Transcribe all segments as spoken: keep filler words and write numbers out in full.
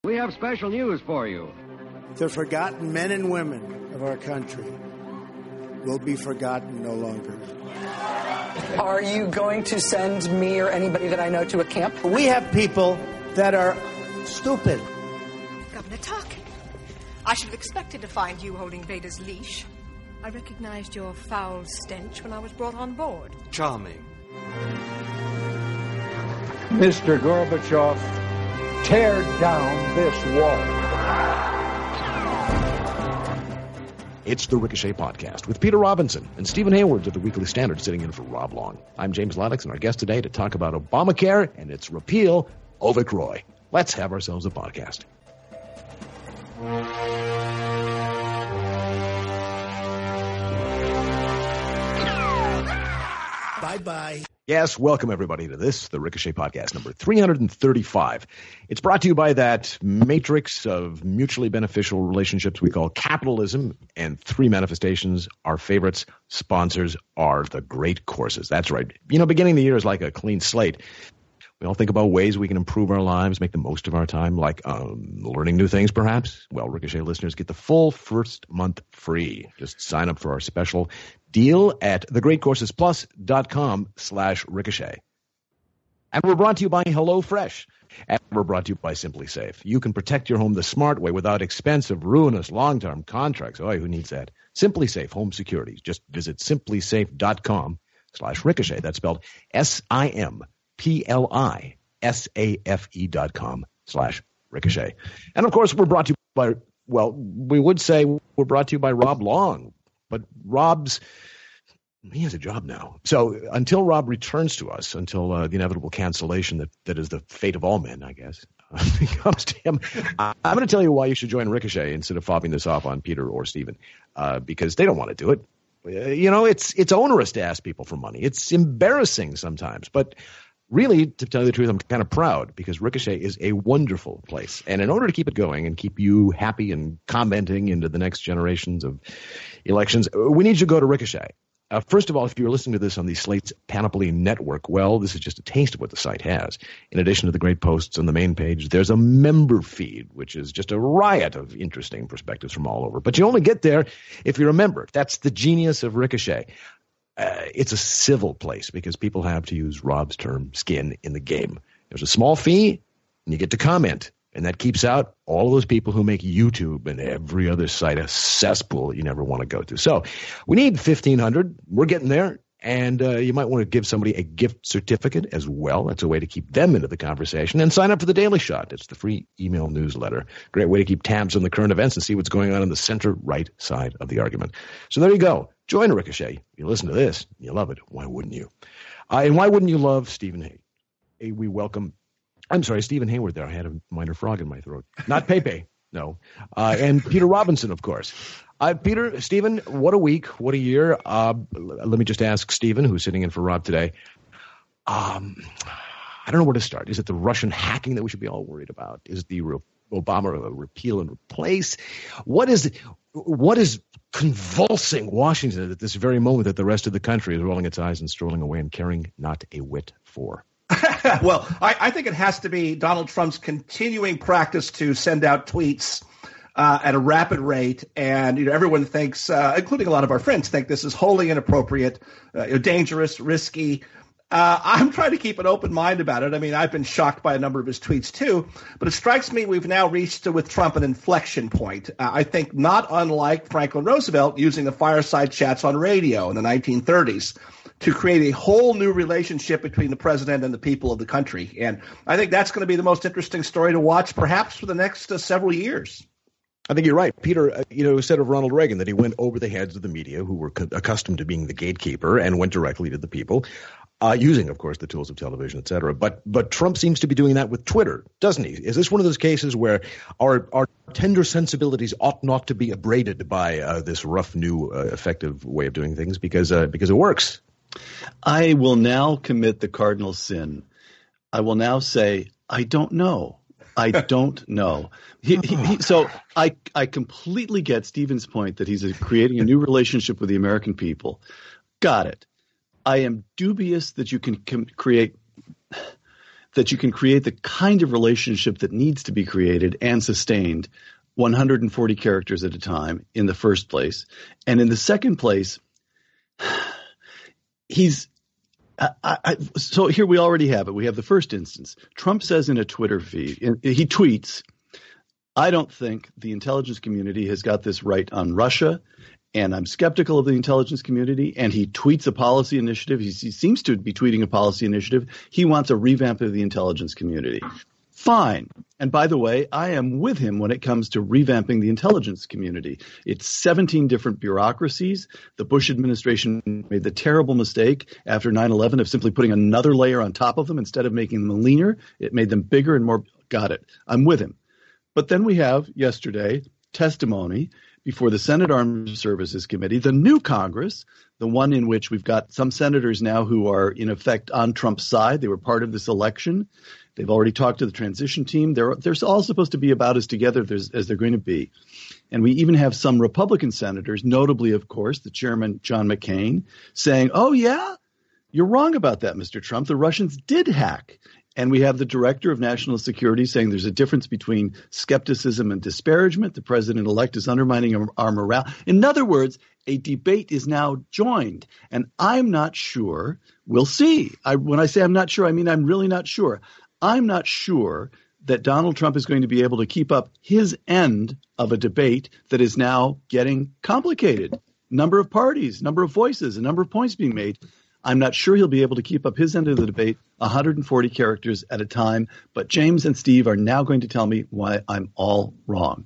We have special news for you. The forgotten men and women of our country will be forgotten no longer. Are you going to send me or anybody that I know to a camp? We have people that are stupid. Governor Tarkin, I should have expected to find you holding Vader's leash. I recognized your foul stench when I was brought on board. Charming. Mister Gorbachev, tear down this wall. It's the Ricochet Podcast with Peter Robinson and Stephen Hayward of the Weekly Standard sitting in for Rob Long. I'm James Lennox, and our guest today to talk about Obamacare and its repeal, Avik Roy. Let's have ourselves a podcast. Bye-bye. Yes, welcome everybody to this, the Ricochet Podcast, number three thirty-five. It's brought to you by that matrix of mutually beneficial relationships we call capitalism, and three manifestations. Our favorites sponsors are the great courses. That's right. You know, beginning the year is like a clean slate. We all think about ways we can improve our lives, make the most of our time, like um, learning new things, perhaps. Well, Ricochet listeners get the full first month free. Just sign up for our special deal at thegreatcoursesplus.com slash ricochet. And we're brought to you by HelloFresh. And we're brought to you by Simply Safe. You can protect your home the smart way without expensive, ruinous, long-term contracts. Oh, who needs that? Simply Safe Home Security. Just visit simplysafe.com slash ricochet. That's spelled S I M P L I S A F E dot com slash ricochet. And, of course, we're brought to you by, well, we would say we're brought to you by Rob Long. But Rob's, he has a job now. So until Rob returns to us, until uh, the inevitable cancellation that, that is the fate of all men, I guess, uh, comes to him, I, I'm going to tell you why you should join Ricochet instead of fobbing this off on Peter or Stephen, uh, because they don't want to do it. Uh, you know, it's it's onerous to ask people for money. It's embarrassing sometimes, but really, to tell you the truth, I'm kind of proud because Ricochet is a wonderful place. And in order to keep it going and keep you happy and commenting into the next generations of elections, we need you to go to Ricochet. Uh, first of all, if you're listening to this on the Slate's Panoply Network, well, this is just a taste of what the site has. In addition to the great posts on the main page, there's a member feed, which is just a riot of interesting perspectives from all over. But you only get there if you're a member. That's the genius of Ricochet. Uh, it's a civil place because people have, to use Rob's term, skin in the game. There's a small fee, and you get to comment. And that keeps out all of those people who make YouTube and every other site a cesspool you never want to go to. So we need fifteen hundred. We're getting there. And uh, you might want to give somebody a gift certificate as well. That's a way to keep them into the conversation. And sign up for the Daily Shot. It's the free email newsletter. Great way to keep tabs on the current events and see what's going on in the center-right side of the argument. So there you go. Join Ricochet. You listen to this. You love it. Why wouldn't you? Uh, and why wouldn't you love Stephen Hay? Hey, we welcome – I'm sorry, Stephen Hayward there. I had a minor frog in my throat. Not Pepe. No. Uh, and Peter Robinson, of course. Uh, Peter, Stephen, what a week, what a year. Uh, let me just ask Stephen, who's sitting in for Rob today. Um, I don't know where to start. Is it the Russian hacking that we should be all worried about? Is it the re- Obama repeal and replace? What is what is convulsing Washington at this very moment that the rest of the country is rolling its eyes and strolling away and caring not a whit for? Well, I, I think it has to be Donald Trump's continuing practice to send out tweets Uh, at a rapid rate, and you know everyone thinks, uh, including a lot of our friends, think this is wholly inappropriate, uh, dangerous, risky. Uh, I'm trying to keep an open mind about it. I mean, I've been shocked by a number of his tweets too, but it strikes me we've now reached uh, with Trump an inflection point. Uh, I think not unlike Franklin Roosevelt using the fireside chats on radio in the nineteen thirties to create a whole new relationship between the president and the people of the country. And I think that's going to be the most interesting story to watch, perhaps for the next uh, several years. I think you're right. Peter, uh, you know, said of Ronald Reagan that he went over the heads of the media who were co- accustomed to being the gatekeeper and went directly to the people, uh, using, of course, the tools of television, et cetera. But but Trump seems to be doing that with Twitter, doesn't he? Is this one of those cases where our, our tender sensibilities ought not to be abraded by uh, this rough, new, uh, effective way of doing things because uh, because it works? I will now commit the cardinal sin. I will now say, I don't know. I don't know. He, he, he, so I I completely get Stephen's point that he's a, creating a new relationship with the American people. Got it. I am dubious that you can com- create that you can create the kind of relationship that needs to be created and sustained one hundred forty characters at a time in the first place. And in the second place, he's I, I, so here we already have it. We have the first instance. Trump says in a Twitter feed, in, he tweets, I don't think the intelligence community has got this right on Russia, and I'm skeptical of the intelligence community. And he tweets a policy initiative. He, he seems to be tweeting a policy initiative. He wants a revamp of the intelligence community. Fine. And by the way, I am with him when it comes to revamping the intelligence community. It's seventeen different bureaucracies. The Bush administration made the terrible mistake after nine eleven of simply putting another layer on top of them instead of making them leaner. It made them bigger and more. Got it. I'm with him. But then we have yesterday testimony before the Senate Armed Services Committee, the new Congress, the one in which we've got some senators now who are in effect on Trump's side. They were part of this election. They've already talked to the transition team. They're, they're all supposed to be about as together as, as they're going to be. And we even have some Republican senators, notably, of course, the chairman, John McCain, saying, oh, yeah, you're wrong about that, Mister Trump. The Russians did hack. And we have the director of national security saying there's a difference between skepticism and disparagement. The president-elect is undermining our, our morale. In other words, a debate is now joined. And I'm not sure. We'll see. I, when I say I'm not sure, I mean I'm really not sure. I'm not sure that Donald Trump is going to be able to keep up his end of a debate that is now getting complicated. Number of parties, number of voices, a number of points being made. I'm not sure he'll be able to keep up his end of the debate one hundred forty characters at a time. But James and Steve are now going to tell me why I'm all wrong.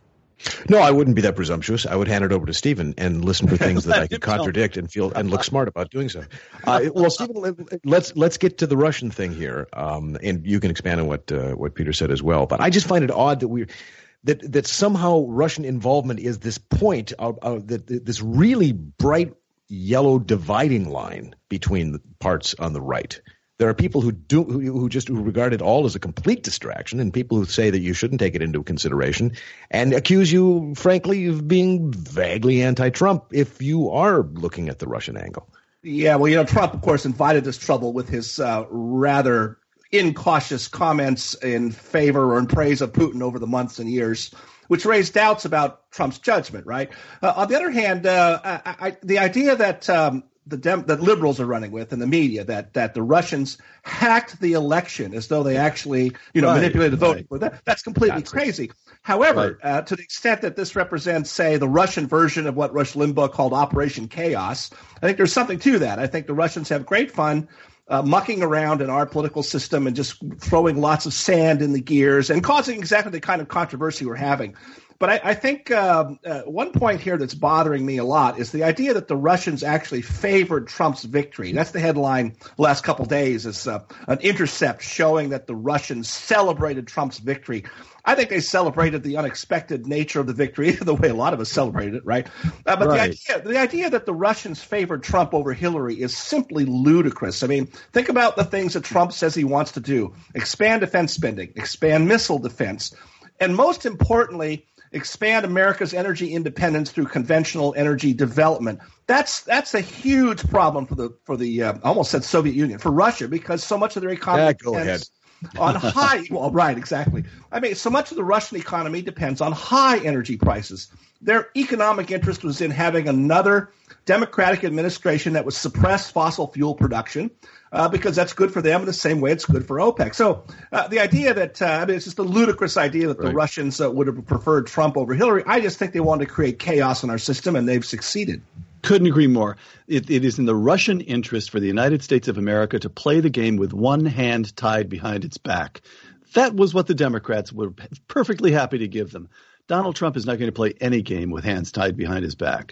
No, I wouldn't be that presumptuous. I would hand it over to Stephen and listen for things that I could contradict and feel and look smart about doing so. Uh, well, Stephen, let's let's get to the Russian thing here, um, and you can expand on what uh, what Peter said as well. But I just find it odd that we that that somehow Russian involvement is this point of, of that this really bright yellow dividing line between the parts on the right. There are people who do who, who just who regard it all as a complete distraction, and people who say that you shouldn't take it into consideration, and accuse you, frankly, of being vaguely anti-Trump if you are looking at the Russian angle. Yeah, well, you know, Trump, of course, invited this trouble with his uh, rather incautious comments in favor or in praise of Putin over the months and years, which raised doubts about Trump's judgment, right? Uh, on the other hand, uh, I, I, the idea that um, the Dem- that liberals are running with in the media, that that the Russians hacked the election as though they actually, you know, right, manipulated the vote, right. that, that's completely that's crazy. However, right. uh, to the extent that this represents, say, the Russian version of what Rush Limbaugh called Operation Chaos, I think there's something to that. I think the Russians have great fun Uh, mucking around in our political system and just throwing lots of sand in the gears and causing exactly the kind of controversy we're having. But I, I think uh, uh, one point here that's bothering me a lot is the idea that the Russians actually favored Trump's victory. That's the headline the last couple of days, is uh, an intercept showing that the Russians celebrated Trump's victory. I think they celebrated the unexpected nature of the victory, the way a lot of us celebrated it, right? Uh, but right. the idea, the idea that the Russians favored Trump over Hillary is simply ludicrous. I mean, think about the things that Trump says he wants to do: expand defense spending, expand missile defense, and most importantly, expand America's energy independence through conventional energy development. That's that's a huge problem for the for the uh, I almost said Soviet Union, for Russia, because so much of their economy yeah, go depends ahead. on high well right exactly. I mean, so much of the Russian economy depends on high energy prices. Their economic interest was in having another Democratic administration that would suppress fossil fuel production, uh, because that's good for them in the same way it's good for OPEC. So uh, the idea that, uh, I mean, it's just a ludicrous idea that right. the Russians uh, would have preferred Trump over Hillary. I just think they wanted to create chaos in our system, and they've succeeded. Couldn't agree more. It, it is in the Russian interest for the United States of America to play the game with one hand tied behind its back. That was what the Democrats were perfectly happy to give them. Donald Trump is not going to play any game with hands tied behind his back.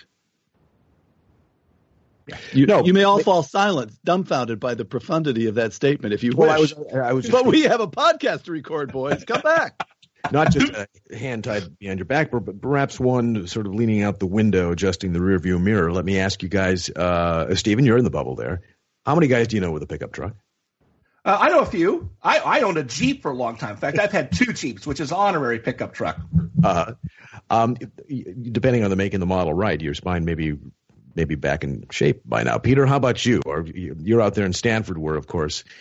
You, no, you may all fall silent, dumbfounded by the profundity of that statement, if you well, wish. I was, I was but we have a podcast to record, boys. Come back. Not just a hand tied behind your back, but perhaps one sort of leaning out the window, adjusting the rearview mirror. Let me ask you guys, uh, Stephen, you're in the bubble there. How many guys do you know with a pickup truck? Uh, I know a few. I, I owned a Jeep for a long time. In fact, I've had two Jeeps, which is honorary pickup truck. Uh, um, depending on the make and the model, right? Your spine maybe maybe back in shape by now. Peter, how about you? Or you're out there in Stanford, where, of course,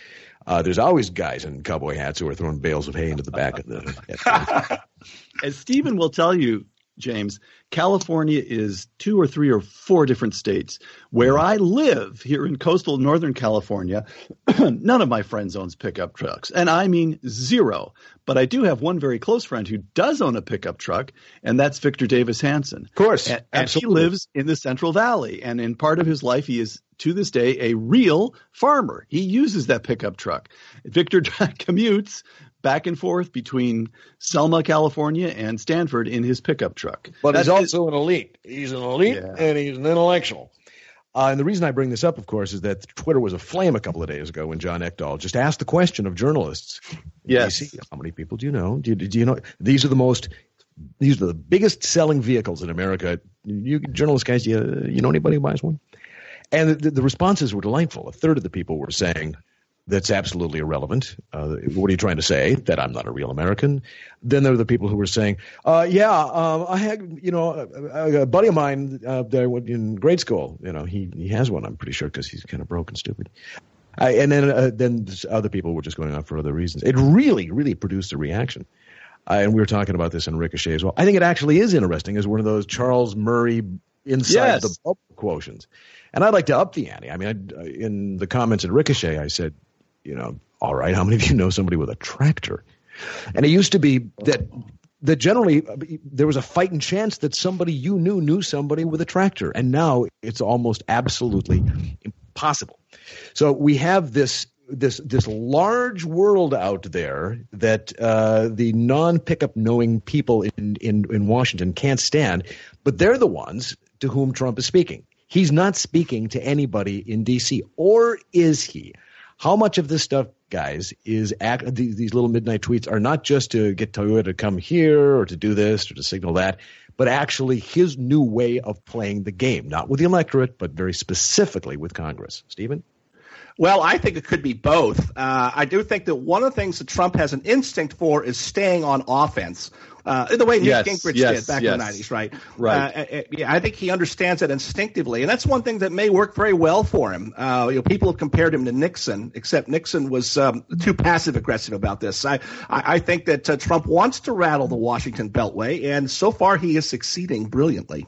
Uh, there's always guys in cowboy hats who are throwing bales of hay into the back of the. As Stephen will tell you, James, California is two or three or four different states. Where I live here in coastal Northern California, none of my friends owns pickup trucks, and I mean zero. But I do have one very close friend who does own a pickup truck, and that's Victor Davis Hanson. Of course, and, and he lives in the Central Valley, and in part of his life, he is to this day a real farmer. He uses that pickup truck. Victor commutes back and forth between Selma, California, and Stanford in his pickup truck. But That's he's also an elite. He's an elite, Yeah. and he's an intellectual. Uh, and the reason I bring this up, of course, is that Twitter was aflame a couple of days ago when John Ekdahl just asked the question of journalists. Yes. D C, how many people do you know? Do you, do you know? These are the most – these are the biggest selling vehicles in America. You journalist guys, you, you know anybody who buys one? And the, the responses were delightful. A third of the people were saying – that's absolutely irrelevant. Uh, what are you trying to say? That I'm not a real American? Then there were the people who were saying, uh, yeah, um, I had, you know, a, a buddy of mine uh, there in grade school, you know, he, he has one, I'm pretty sure, because he's kind of broke and stupid. I, and then uh, then other people were just going on for other reasons. It really, really produced a reaction. Uh, and we were talking about this in Ricochet as well. I think it actually is interesting as one of those Charles Murray inside Yes. the bubble quotients. And I'd like to up the ante. I mean, I, in the comments in Ricochet, I said, you know, all right, how many of you know somebody with a tractor? And it used to be that that generally there was a fighting chance that somebody you knew knew somebody with a tractor. And now it's almost absolutely impossible. So we have this this this large world out there that uh, the non-pickup knowing people in, in, in Washington can't stand, but they're the ones to whom Trump is speaking. He's not speaking to anybody in D C, or is he? How much of this stuff, guys, is act, these, these little midnight tweets are not just to get Toyota to come here or to do this or to signal that, but actually his new way of playing the game, not with the electorate, but very specifically with Congress. Stephen? Well, I think it could be both. Uh, I do think that one of the things that Trump has an instinct for is staying on offense. Uh, the way Newt Yes, Gingrich yes, did back yes. in the nineties, right? Right. Uh, uh, yeah, I think he understands it instinctively, and that's one thing that may work very well for him. Uh, you know, people have compared him to Nixon, except Nixon was um, too passive aggressive about this. I, I, I think that uh, Trump wants to rattle the Washington Beltway, and so far he is succeeding brilliantly.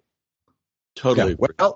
Totally. Yeah, well,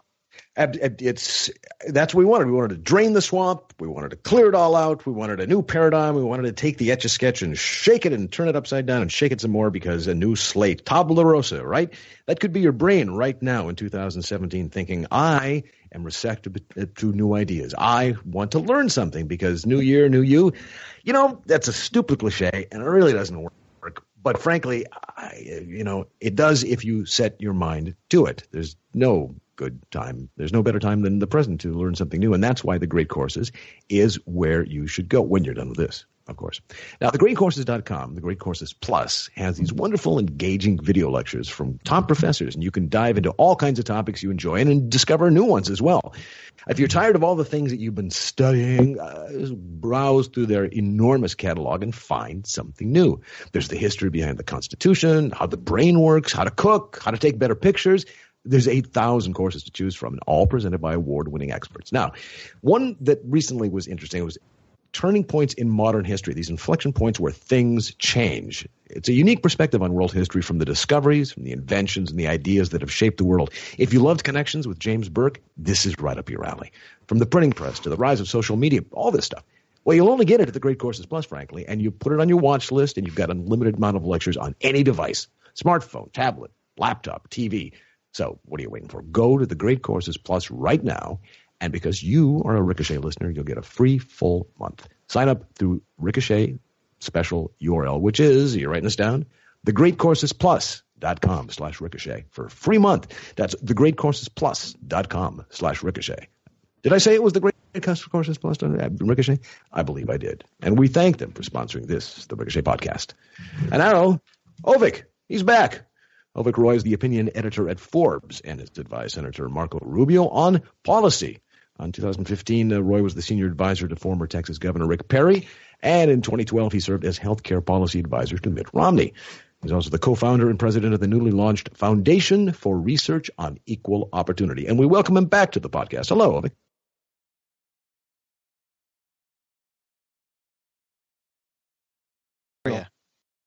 it's that's what we wanted. We wanted to drain the swamp. We wanted to clear it all out. We wanted a new paradigm. We wanted to take the Etch-a-Sketch and shake it and turn it upside down and shake it some more because a new slate, tabula rasa, right? That could be your brain right now in two thousand seventeen thinking, I am receptive to new ideas. I want to learn something because new year, new you. You know, that's a stupid cliche and it really doesn't work. But frankly, I, you know, it does if you set your mind to it. There's no good time. There's no better time than the present to learn something new. And that's why the Great Courses is where you should go when you're done with this, of course. Now, the great courses dot com, the Great Courses Plus, has these wonderful, engaging video lectures from top professors, and you can dive into all kinds of topics you enjoy and, and discover new ones as well. If you're tired of all the things that you've been studying, uh, just browse through their enormous catalog and find something new. There's the history behind the Constitution, how the brain works, how to cook, how to take better pictures. There's eight thousand courses to choose from, and all presented by award-winning experts. Now, one that recently was interesting was turning points in modern history, these inflection points where things change. It's a unique perspective on world history from the discoveries, from the inventions, and the ideas that have shaped the world. If you loved Connections with James Burke, this is right up your alley. From the printing press to the rise of social media, all this stuff. Well, you'll only get it at the Great Courses Plus, frankly, and you put it on your watch list, and you've got an unlimited amount of lectures on any device, smartphone, tablet, laptop, T V. So what are you waiting for? Go to the Great Courses Plus right now, and because you are a Ricochet listener, you'll get a free full month. Sign up through Ricochet special U R L, which is, you're writing this down, the great courses plus dot com slash Ricochet for a free month. That's the great courses plus dot com slash Ricochet. Did I say it was the Great Courses Plus dot Ricochet? I believe I did. And we thank them for sponsoring this, the Ricochet podcast. And now, Ovik, he's back. Ovik Roy is the opinion editor at Forbes and has advised Senator Marco Rubio on policy. In two thousand fifteen, uh, Roy was the senior advisor to former Texas Governor Rick Perry, and in twenty twelve, he served as healthcare policy advisor to Mitt Romney. He's also the co-founder and president of the newly launched Foundation for Research on Equal Opportunity. And we welcome him back to the podcast. Hello, Ovik.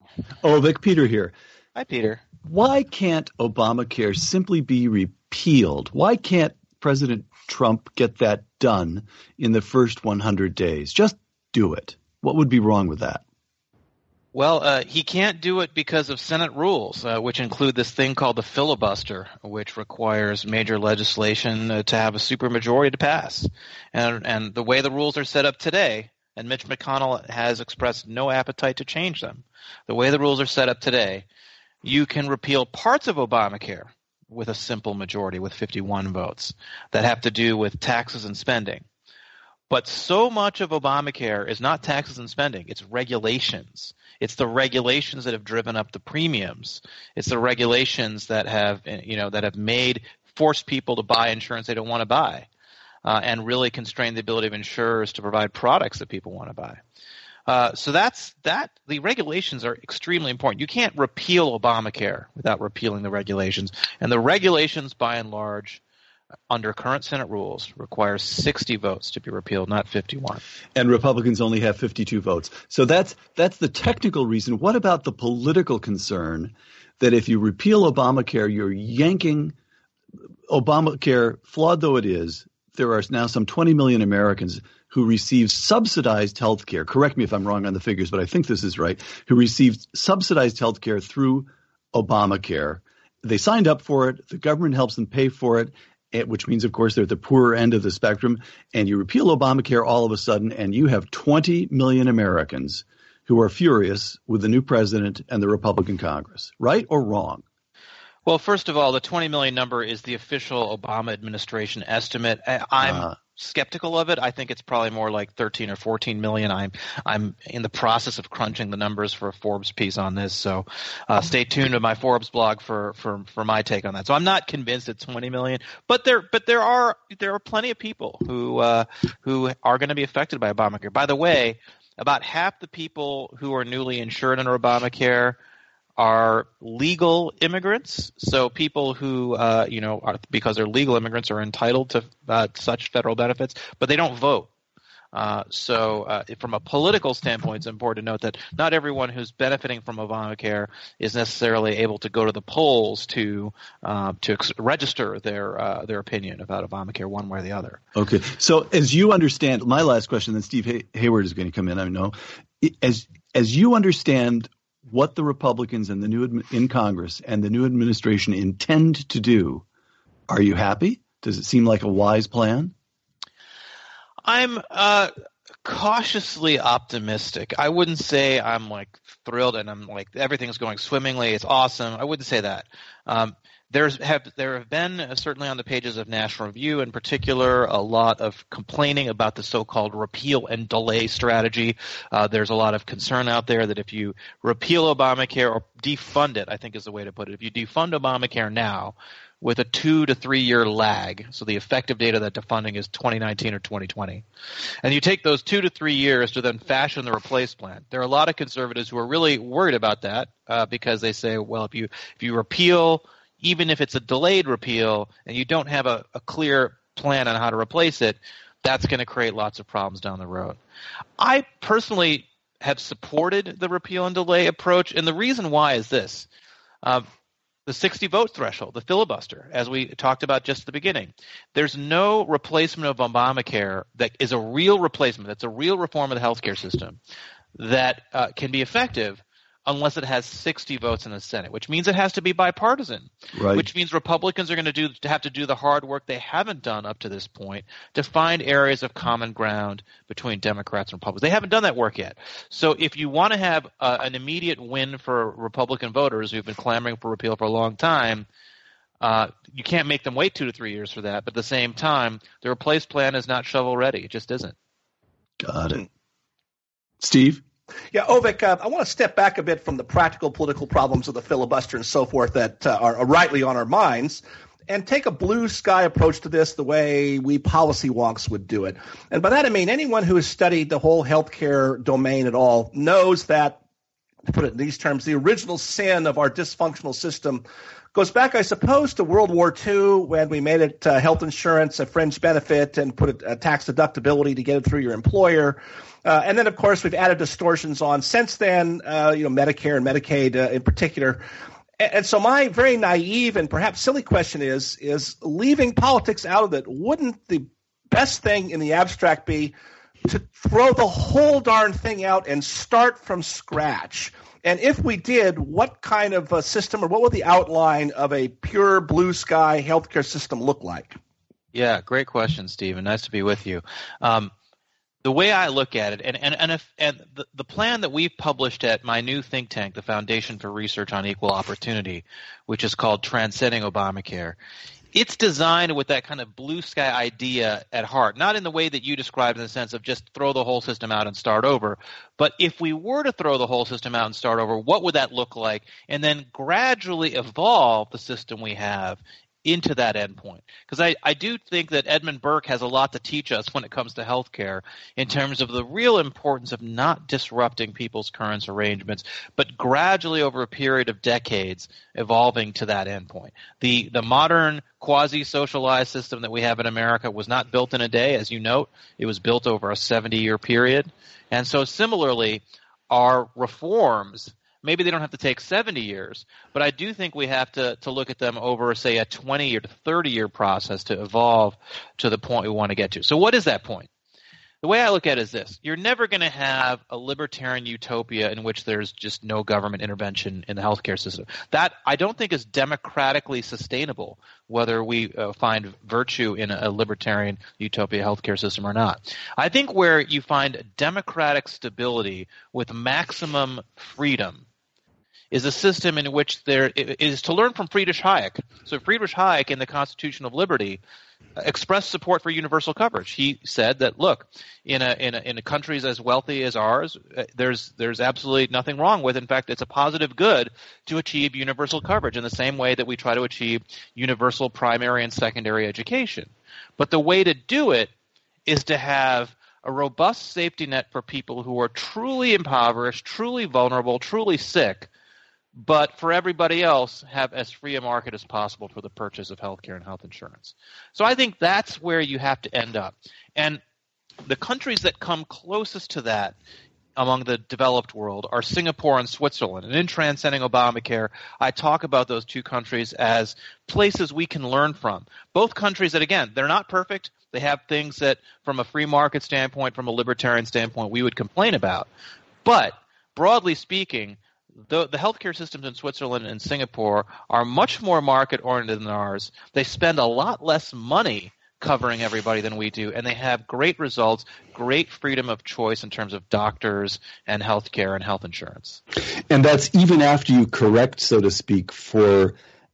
Oh, Vic, Peter here. Hi, Peter. Why can't Obamacare simply be repealed? Why can't President Trump get that done in the first one hundred days? Just do it. What would be wrong with that? Well, uh, he can't do it because of Senate rules, uh, which include this thing called the filibuster, which requires major legislation uh, to have a supermajority to pass. And, and the way the rules are set up today, and Mitch McConnell has expressed no appetite to change them, the way the rules are set up today, you can repeal parts of Obamacare with a simple majority, with fifty-one votes, that have to do with taxes and spending. But so much of Obamacare is not taxes and spending. It's regulations. It's the regulations that have driven up the premiums. It's the regulations that have, you know, that have made forced people to buy insurance they don't want to buy, uh, and really constrain the ability of insurers to provide products that people want to buy. Uh, so that's that. The regulations are extremely important. You can't repeal Obamacare without repealing the regulations, and the regulations, by and large, under current Senate rules, requires sixty votes to be repealed, not fifty-one. And Republicans only have fifty-two votes. So that's that's the technical reason. What about the political concern that if you repeal Obamacare, you're yanking Obamacare, flawed though it is, there are now some twenty million Americans who receive subsidized health care. Correct me if I'm wrong on the figures, but I think this is right, who received subsidized health care through Obamacare. They signed up for it. The government helps them pay for it, which means, of course, they're at the poorer end of the spectrum. And you repeal Obamacare all of a sudden, and you have twenty million Americans who are furious with the new president and the Republican Congress. Right or wrong? Well, first of all, the twenty million number is the official Obama administration estimate. I'm uh, skeptical of it. I think it's probably more like thirteen or fourteen million. I'm I'm in the process of crunching the numbers for a Forbes piece on this, so uh, stay tuned to my Forbes blog for, for for my take on that. So I'm not convinced it's twenty million, but there but there are there are plenty of people who uh, who are going to be affected by Obamacare. By the way, about half the people who are newly insured under Obamacare are legal immigrants, so people who, uh, you know, are, because they're legal immigrants, are entitled to uh, such federal benefits, but they don't vote. Uh, so uh, from a political standpoint, it's important to note that not everyone who's benefiting from Obamacare is necessarily able to go to the polls to uh, to ex- register their uh, their opinion about Obamacare one way or the other. Okay. So as you understand, my last question, then Steve Hay- Hayward is going to come in, I know. As as you understand what the Republicans and the new in Congress and the new administration intend to do, are you happy? Does it seem like a wise plan? I'm uh, cautiously optimistic. I wouldn't say I'm like thrilled and I'm like everything's going swimmingly. It's awesome. I wouldn't say that. Um, There's have there have been uh, certainly on the pages of National Review in particular a lot of complaining about the so-called repeal and delay strategy. Uh, there's a lot of concern out there that if you repeal Obamacare or defund it, I think is the way to put it. If you defund Obamacare now with a two to three year lag, so the effective date of that defunding is twenty nineteen or twenty twenty, and you take those two to three years to then fashion the replace plan. There are a lot of conservatives who are really worried about that uh, because they say, well, if you if you repeal, even if it's a delayed repeal and you don't have a, a clear plan on how to replace it, that's going to create lots of problems down the road. I personally have supported the repeal and delay approach, and the reason why is this. Uh, the sixty vote threshold, the filibuster, as we talked about just at the beginning. There's no replacement of Obamacare that is a real replacement, that's a real reform of the healthcare system that uh, can be effective unless it has sixty votes in the Senate, which means it has to be bipartisan, right. Which means Republicans are going to do to have to do the hard work they haven't done up to this point to find areas of common ground between Democrats and Republicans. They haven't done that work yet. So if you want to have uh, an immediate win for Republican voters who've been clamoring for repeal for a long time, uh, you can't make them wait two to three years for that. But at the same time, the replace plan is not shovel ready. It just isn't. Got it. Steve? Yeah, Ovik, uh, I want to step back a bit from the practical political problems of the filibuster and so forth that uh, are, are rightly on our minds and take a blue sky approach to this the way we policy wonks would do it. And by that I mean anyone who has studied the whole healthcare domain at all knows that to put it in these terms, the original sin of our dysfunctional system goes back, I suppose, to World War Two, when we made it uh, health insurance a fringe benefit and put a, a tax deductibility to get it through your employer. Uh, and then, of course, we've added distortions on since then, uh, you know, Medicare and Medicaid uh, in particular. And, and so my very naive and perhaps silly question is, is leaving politics out of it, wouldn't the best thing in the abstract be to throw the whole darn thing out and start from scratch? And if we did, what kind of a system, or what would the outline of a pure blue sky healthcare system look like? Yeah, great question, Stephen. Nice to be with you. Um, the way I look at it, and and and, if, and the, the plan that we've published at my new think tank, the Foundation for Research on Equal Opportunity, which is called Transcending Obamacare, it's designed with that kind of blue sky idea at heart, not in the way that you described in the sense of just throw the whole system out and start over. But if we were to throw the whole system out and start over, what would that look like? And then gradually evolve the system we have into that endpoint. Because I, I do think that Edmund Burke has a lot to teach us when it comes to healthcare in terms of the real importance of not disrupting people's current arrangements, but gradually over a period of decades evolving to that endpoint. The the modern quasi-socialized system that we have in America was not built in a day, as you note. It was built over a seventy-year period. And so similarly, our reforms, maybe they don't have to take seventy years, but I do think we have to, to look at them over, say, a twenty or thirty-year process to evolve to the point we want to get to. So what is that point? The way I look at it is this. You're never going to have a libertarian utopia in which there's just no government intervention in the healthcare system. That, I don't think, is democratically sustainable, whether we uh, find virtue in a, a libertarian utopia healthcare system or not. I think where you find democratic stability with maximum freedom is a system in which there is to learn from Friedrich Hayek. So Friedrich Hayek in the Constitution of Liberty expressed support for universal coverage. He said that, look, in a, in a, in a countries as wealthy as ours, there's there's absolutely nothing wrong with. In fact, it's a positive good to achieve universal coverage in the same way that we try to achieve universal primary and secondary education. But the way to do it is to have a robust safety net for people who are truly impoverished, truly vulnerable, truly sick, but for everybody else, have as free a market as possible for the purchase of health care and health insurance. So I think that's where you have to end up. And the countries that come closest to that among the developed world are Singapore and Switzerland. And in Transcending Obamacare, I talk about those two countries as places we can learn from. Both countries that, again, they're not perfect. They have things that, from a free market standpoint, from a libertarian standpoint, we would complain about. But broadly speaking, The, the healthcare systems in Switzerland and Singapore are much more market-oriented than ours. They spend a lot less money covering everybody than we do, and they have great results, great freedom of choice in terms of doctors and healthcare and health insurance. And that's even after you correct, so to speak, for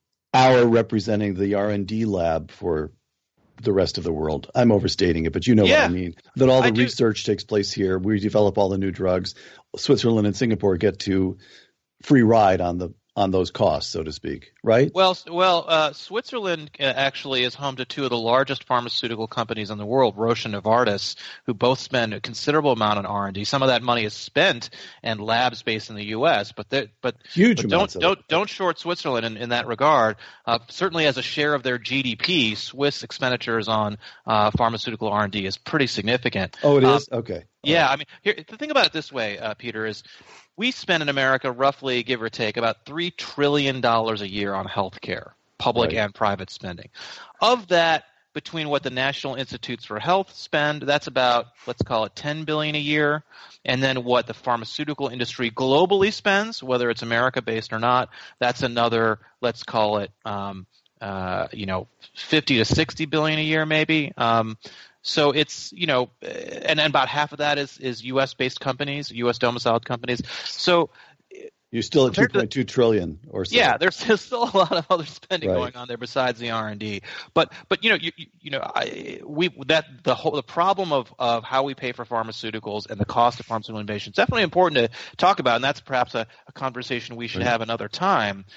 our representing the R and D lab for the rest of the world. I'm overstating it, but you know yeah, what I mean. That all the I research takes place here. We develop all the new drugs. Switzerland and Singapore get to free ride on the on those costs, so to speak, right? Well, well, uh, Switzerland uh, actually is home to two of the largest pharmaceutical companies in the world, Roche and Novartis, who both spend a considerable amount on R and D. Some of that money is spent in labs based in the U S, but but, Huge but amounts don't of don't it. don't short Switzerland in, in that regard. Uh, certainly, as a share of their G D P, Swiss expenditures on uh, pharmaceutical R and D is pretty significant. Oh, it um, is? Okay. Yeah, I mean, here, the thing about it this way, uh, Peter, is we spend in America roughly, give or take, about three trillion dollars a year on health care, public Right. and private spending. Of that, between what the National Institutes for Health spend, that's about, let's call it ten billion dollars a year, and then what the pharmaceutical industry globally spends, whether it's America-based or not, that's another, let's call it, um, uh, you know, fifty to sixty billion dollars a year maybe. Um, So it's, you know, and, and about half of that is, is U S-based companies, U S domiciled companies. So You're still at two compared to- point two trillion or so. yeah, there's, there's still a lot of other spending Right. going on there besides the R and D. But but you know you you, you know I, we that the whole the problem of, of how we pay for pharmaceuticals and the cost of pharmaceutical innovation is definitely important to talk about, and that's perhaps a, a conversation we should Right. have another time.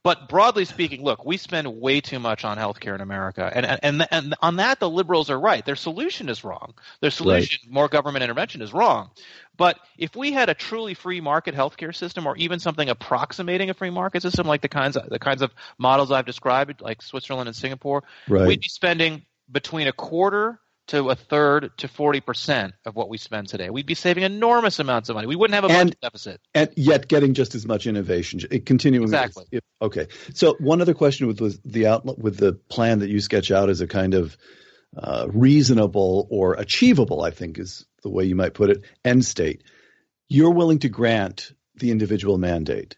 But broadly speaking, look, we spend way too much on healthcare in America, and and and on that the liberals are right. Their solution is wrong. Their solution, right. more government intervention, is wrong. But if we had a truly free market healthcare system, or even something approximating a free market system, like the kinds of the kinds of models I've described, like Switzerland and Singapore, right. we'd be spending between a quarter to a third to forty percent of what we spend today. We'd be saving enormous amounts of money. We wouldn't have a and, budget deficit. And yet getting just as much innovation. Continuing exactly. With, okay. So one other question with, with the outlook, with the plan that you sketch out as a kind of uh, reasonable or achievable, I think is the way you might put it, end state. You're willing to grant the individual mandate?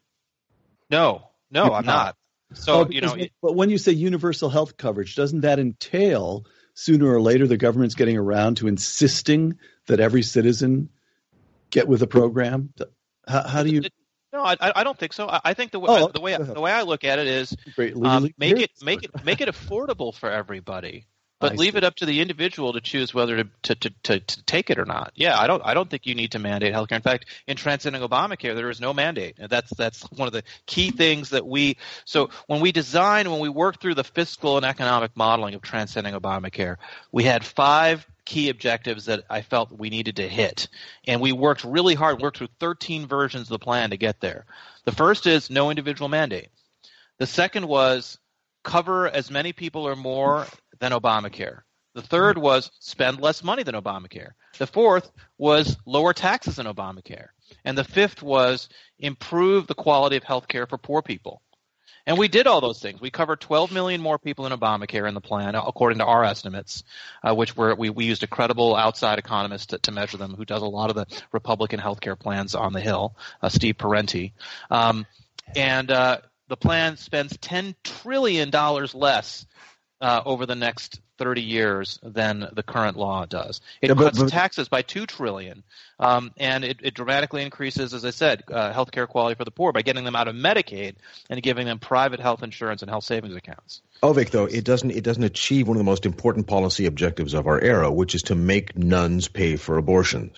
No, no, You're I'm not. not. So, oh, you know, but when you say universal health coverage, doesn't that entail sooner or later the government's getting around to insisting that every citizen get with a program? How, how do you? No, I, I don't think so. I, I think the way oh, the way the way I look at it is Great, um, make it make it make it affordable for everybody, but I leave see. it up to the individual to choose whether to to, to to to take it or not. Yeah, I don't I don't think you need to mandate healthcare. In fact, in transcending Obamacare, there is no mandate. And that's that's one of the key things that we – so when we design, when we work through the fiscal and economic modeling of transcending Obamacare, we had five key objectives that I felt we needed to hit. And we worked really hard, worked through thirteen versions of the plan to get there. The first is no individual mandate. The second was cover as many people or more than Obamacare. The third was spend less money than Obamacare. The fourth was lower taxes than Obamacare. And the fifth was improve the quality of health care for poor people. And we did all those things. We covered twelve million more people in Obamacare in the plan, according to our estimates, uh, which were we, we used a credible outside economist to, to measure them, who does a lot of the Republican health care plans on the Hill, uh, Steve Parenti. Um, and uh, the plan spends ten trillion dollars less uh, over the next thirty years than the current law does. It yeah, but, cuts but, taxes by two trillion dollars, um, and it, it dramatically increases, as I said, uh, health care quality for the poor by getting them out of Medicaid and giving them private health insurance and health savings accounts. Ovik, though, it doesn't it doesn't achieve one of the most important policy objectives of our era, which is to make nuns pay for abortions.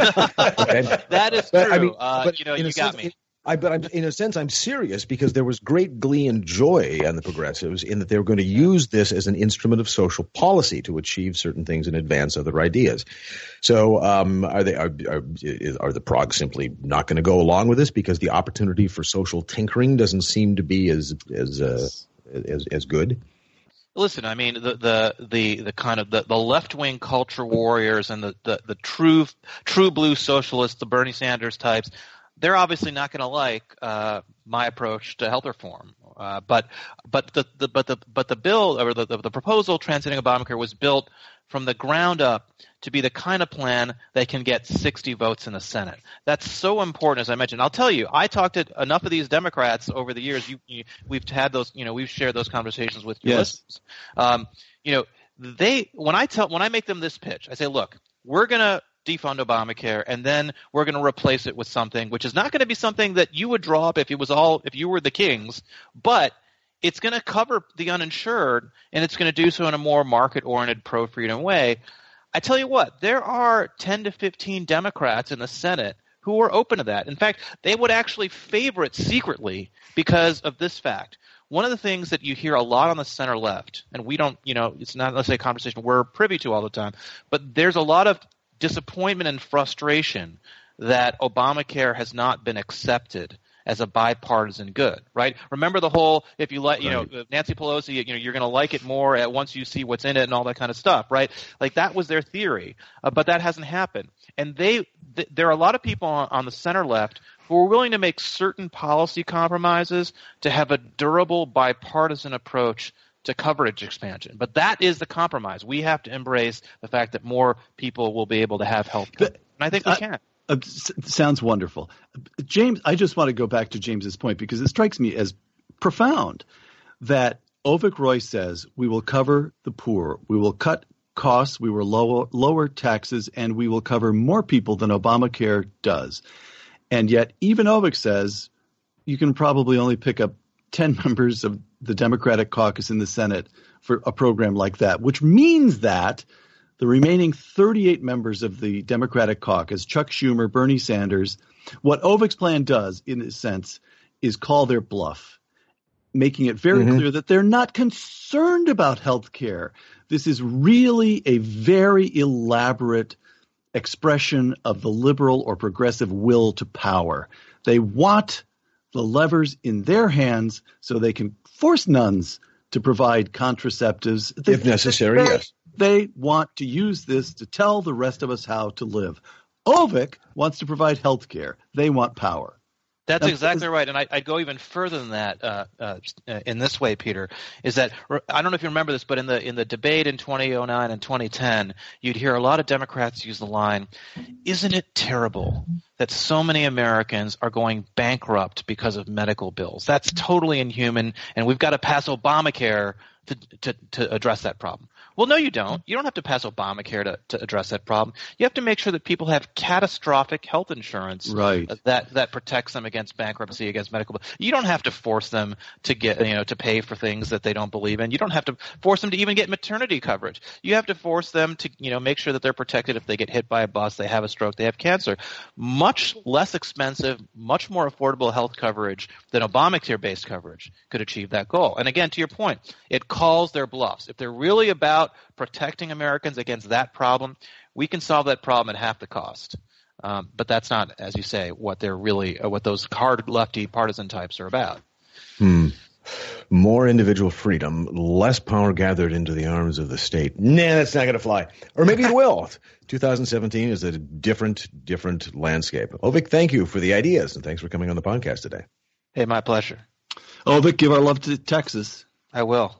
That is true. But, I mean, uh, but you know, in you a got sense, me. I, but I'm, in a sense, I'm serious because there was great glee and joy on the progressives in that they were going to use this as an instrument of social policy to achieve certain things in advance of their ideas. So, um, are they are, are, are the Prog simply not going to go along with this because the opportunity for social tinkering doesn't seem to be as as uh, as, as good? Listen, I mean, the the the, the kind of the, the left wing culture warriors and the, the, the true true blue socialists, the Bernie Sanders types, they're obviously not going to like uh, my approach to health reform. Uh, but but the, the but the but the bill or the, the the proposal transcending Obamacare was built from the ground up to be the kind of plan that can get sixty votes in the Senate. That's so important, as I mentioned. I'll tell you, I talked to enough of these Democrats over the years. You, you, we've had those, you know, we've shared those conversations with your yes. listeners. Um, you know, they when I tell when I make them this pitch, I say, look, we're going to defund Obamacare, and then we're going to replace it with something which is not going to be something that you would draw up if it was all if you were the kings, but it's going to cover the uninsured, and it's going to do so in a more market-oriented, pro-freedom way. I tell you what, there are ten to fifteen Democrats in the Senate who are open to that. In fact, they would actually favor it secretly because of this fact. One of the things that you hear a lot on the center left, and we don't, you know, it's not necessarily a conversation we're privy to all the time, but there's a lot of disappointment and frustration that Obamacare has not been accepted as a bipartisan good, right? Remember the whole, if you like, you know, Nancy Pelosi, you know, you're going to like it more at once you see what's in it and all that kind of stuff, right? Like that was their theory, uh, but that hasn't happened. And they, th- there are a lot of people on, on the center left who are willing to make certain policy compromises to have a durable bipartisan approach to coverage expansion. But that is the compromise. We have to embrace the fact that more people will be able to have health care. And I think we I, can. Uh, sounds wonderful. James, I just want to go back to James's point because it strikes me as profound that Avik Roy says we will cover the poor, we will cut costs, we will lower, lower taxes, and we will cover more people than Obamacare does. And yet even Avik says you can probably only pick up ten members of the Democratic caucus in the Senate for a program like that, which means that the remaining thirty-eight members of the Democratic caucus, Chuck Schumer, Bernie Sanders, what Ovik's plan does, in a sense, is call their bluff. making it very mm-hmm. clear that they're not concerned about health care. This is really a very elaborate expression of the liberal or progressive will to power. They want the levers in their hands so they can force nuns to provide contraceptives. If necessary, they, yes. They want to use this to tell the rest of us how to live. Ovik wants to provide health care. They want power. That's exactly right, and I, I'd go even further than that. Uh, uh, in this way, Peter, is that I don't know if you remember this, but in the in the debate in twenty oh nine and twenty ten, you'd hear a lot of Democrats use the line, "Isn't it terrible that so many Americans are going bankrupt because of medical bills? That's totally inhuman, and we've got to pass Obamacare to to, to address that problem." Well, no, you don't. You don't have to pass Obamacare to, to address that problem. You have to make sure that people have catastrophic health insurance right. that, that protects them against bankruptcy, against medical. You don't have to force them to get, you know, to pay for things that they don't believe in. You don't have to force them to even get maternity coverage. You have to force them to, you know, make sure that they're protected if they get hit by a bus, they have a stroke, they have cancer. Much less expensive, much more affordable health coverage than Obamacare-based coverage could achieve that goal. And again, to your point, it calls their bluffs. If they're really about protecting Americans against that problem, we can solve that problem at half the cost. Um, but that's not, as you say, what they're really, uh, what those hard lefty partisan types are about. Hmm. More individual freedom, less power gathered into the arms of the state. Nah, that's not going to fly. Or maybe it will. twenty seventeen is a different, different landscape. Ovik, thank you for the ideas, and thanks for coming on the podcast today. Hey, my pleasure. Ovik, give our love to Texas. I will.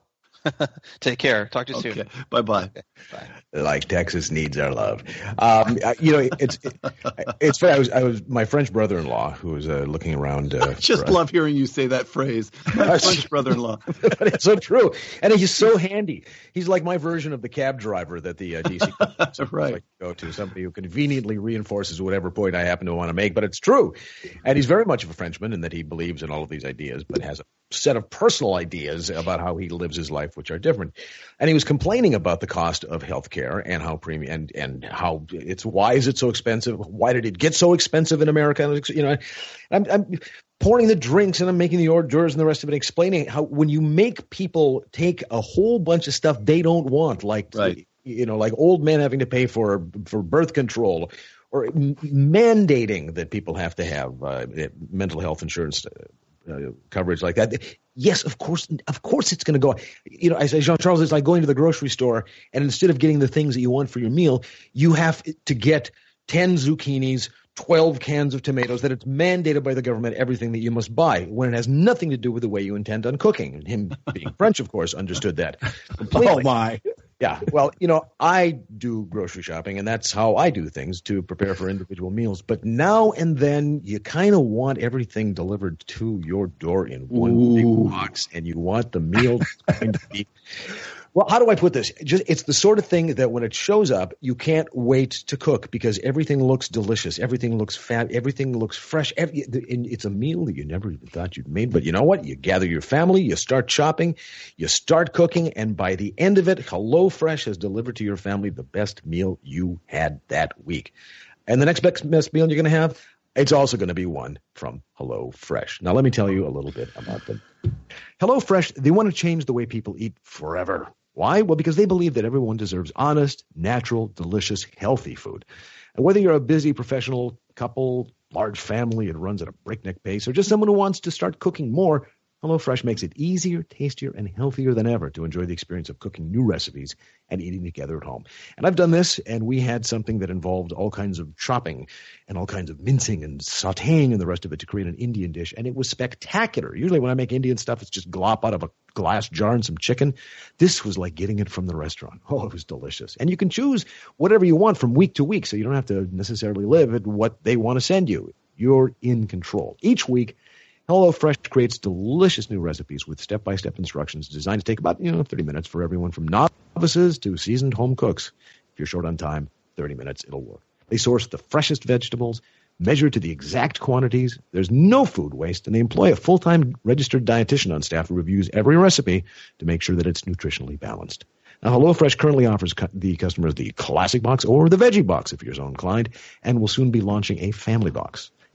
Take care. Talk to you okay. soon. Bye-bye. Okay. Bye. Like Texas needs our love. Um, you know, it's it, it's funny. I was I was my French brother-in-law who was uh, looking around. Uh, I just love hearing you say that phrase. My French brother-in-law. But it's so true, and he's so handy. He's like my version of the cab driver that the uh, D C right. like go to. Somebody who conveniently reinforces whatever point I happen to want to make. But it's true, and he's very much of a Frenchman in that he believes in all of these ideas, but has a set of personal ideas about how he lives his life, which are different. And he was complaining about the cost of health care and how premium and, and how it's why is it so expensive? Why did it get so expensive in America? You know, I'm, I'm pouring the drinks and I'm making the hors d'oeuvres and the rest of it, explaining how when you make people take a whole bunch of stuff they don't want, like right. you know, like old men having to pay for for birth control, or m- mandating that people have to have uh, mental health insurance. Uh, Uh, coverage like that. Yes, of course, of course it's going to go. You know, I say, Jean-Charles, it's like going to the grocery store, and instead of getting the things that you want for your meal, you have to get ten zucchinis, twelve cans of tomatoes, that it's mandated by the government, everything that you must buy, when it has nothing to do with the way you intend on cooking. And him being French, of course, understood that completely. Oh, my. Yeah, well, you know, I do grocery shopping, and that's how I do things to prepare for individual meals. But now and then, you kind of want everything delivered to your door in one Ooh. big box, and you want the meal to be. Well, how do I put this? Just, it's the sort of thing that when it shows up, you can't wait to cook because everything looks delicious, everything looks fat, everything looks fresh. Every, it's a meal that you never even thought you'd made. But you know what? You gather your family, you start shopping, you start cooking, and by the end of it, HelloFresh has delivered to your family the best meal you had that week. And the next best meal you're going to have, it's also going to be one from HelloFresh. Now, let me tell you a little bit about them. HelloFresh, they want to change the way people eat forever. Why? Well, because they believe that everyone deserves honest, natural, delicious, healthy food. And whether you're a busy professional couple, large family and runs at a breakneck pace, or just someone who wants to start cooking more, HelloFresh makes it easier, tastier, and healthier than ever to enjoy the experience of cooking new recipes and eating together at home. And I've done this, and we had something that involved all kinds of chopping and all kinds of mincing and sautéing and the rest of it to create an Indian dish, and it was spectacular. Usually when I make Indian stuff, it's just glop out of a glass jar and some chicken. This was like getting it from the restaurant. Oh, it was delicious. And you can choose whatever you want from week to week, so you don't have to necessarily live at what they want to send you. You're in control. Each week, HelloFresh creates delicious new recipes with step-by-step instructions designed to take about, you know, thirty minutes for everyone from novices to seasoned home cooks. If you're short on time, thirty minutes, it'll work. They source the freshest vegetables, measure to the exact quantities. There's no food waste, and they employ a full-time registered dietitian on staff who reviews every recipe to make sure that it's nutritionally balanced. Now, HelloFresh currently offers cu- the customers the Classic Box or the Veggie Box if you're so inclined, and will soon be launching a Family Box.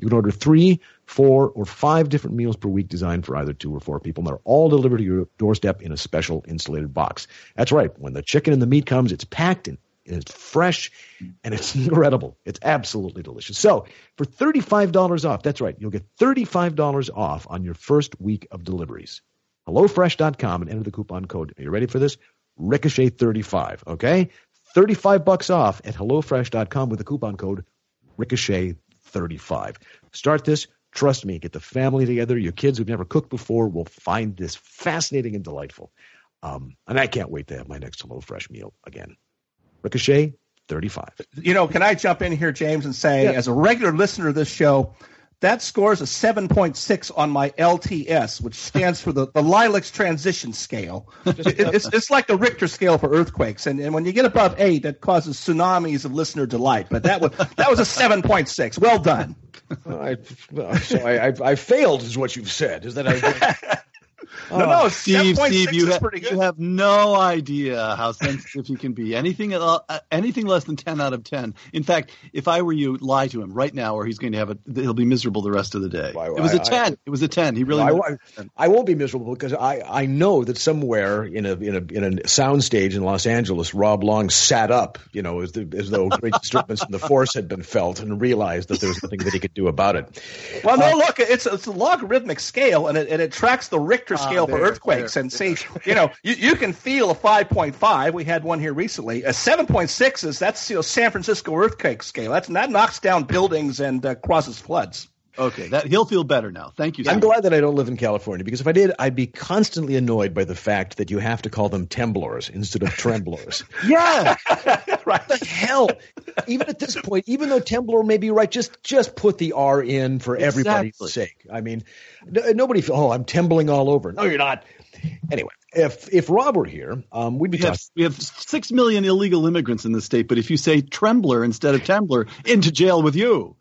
You can order three, four, or five different meals per week designed for either two or four people. And they're all delivered to your doorstep in a special insulated box. That's right. When the chicken and the meat comes, it's packed in. It's fresh, and it's incredible. It's absolutely delicious. So for thirty-five dollars off, that's right, you'll get thirty-five dollars off on your first week of deliveries. hello fresh dot com and enter the coupon code. Are you ready for this? Ricochet thirty-five, okay? thirty-five bucks off at hello fresh dot com with the coupon code Ricochet thirty-five. Start this. Trust me, get the family together. Your kids who've never cooked before will find this fascinating and delightful. Um, and I can't wait to have my next HelloFresh meal again. Ricochet thirty-five. You know, can I jump in here, James, and say, yeah. as a regular listener of this show, that scores a seven point six on my L T S, which stands for the, the Lilacs Transition Scale. It, it's, it's like the Richter scale for earthquakes. And, and when you get above eight, that causes tsunamis of listener delight. But that was that was a seven point six. Well done. I, so I, I, I failed is what you've said. Is that I No, no, Steve, Steve, you, is ha- pretty good. you have no idea how sensitive he can be. Anything uh, anything less than ten out of ten. In fact, if I were you, lie to him right now, or he's going to have a he'll be miserable the rest of the day. Why- it was a I- ten. I- it was a ten. He really. I, was I, I won't be miserable because I, I know that somewhere in a in a in a soundstage in Los Angeles, Rob Long sat up, you know, as, the, as though great disturbance in the force had been felt, and realized that there was nothing that he could do about it. Well, no, Uh, look, it's it's a logarithmic scale, and it, and it tracks the Richter scale for there, earthquakes. there, and see, you know, you, you can feel a five point five. We had one here recently. A seven point six is that's you know San Francisco earthquake scale. That's that knocks down buildings and uh, causes floods. Okay, that he'll feel better now. Thank you. I'm Steve. glad that I don't live in California, because if I did, I'd be constantly annoyed by the fact that you have to call them temblors instead of tremblors. Yeah, What the hell? Even at this point, even though temblor may be right, just just put the R in for everybody's Exactly. sake. I mean, n- nobody feel, oh, I'm tembling all over. No, you're not. Anyway, if if Rob were here, um, we'd be we have talking. we have six million illegal immigrants in the state, but if you say trembler instead of tembler, into jail with you.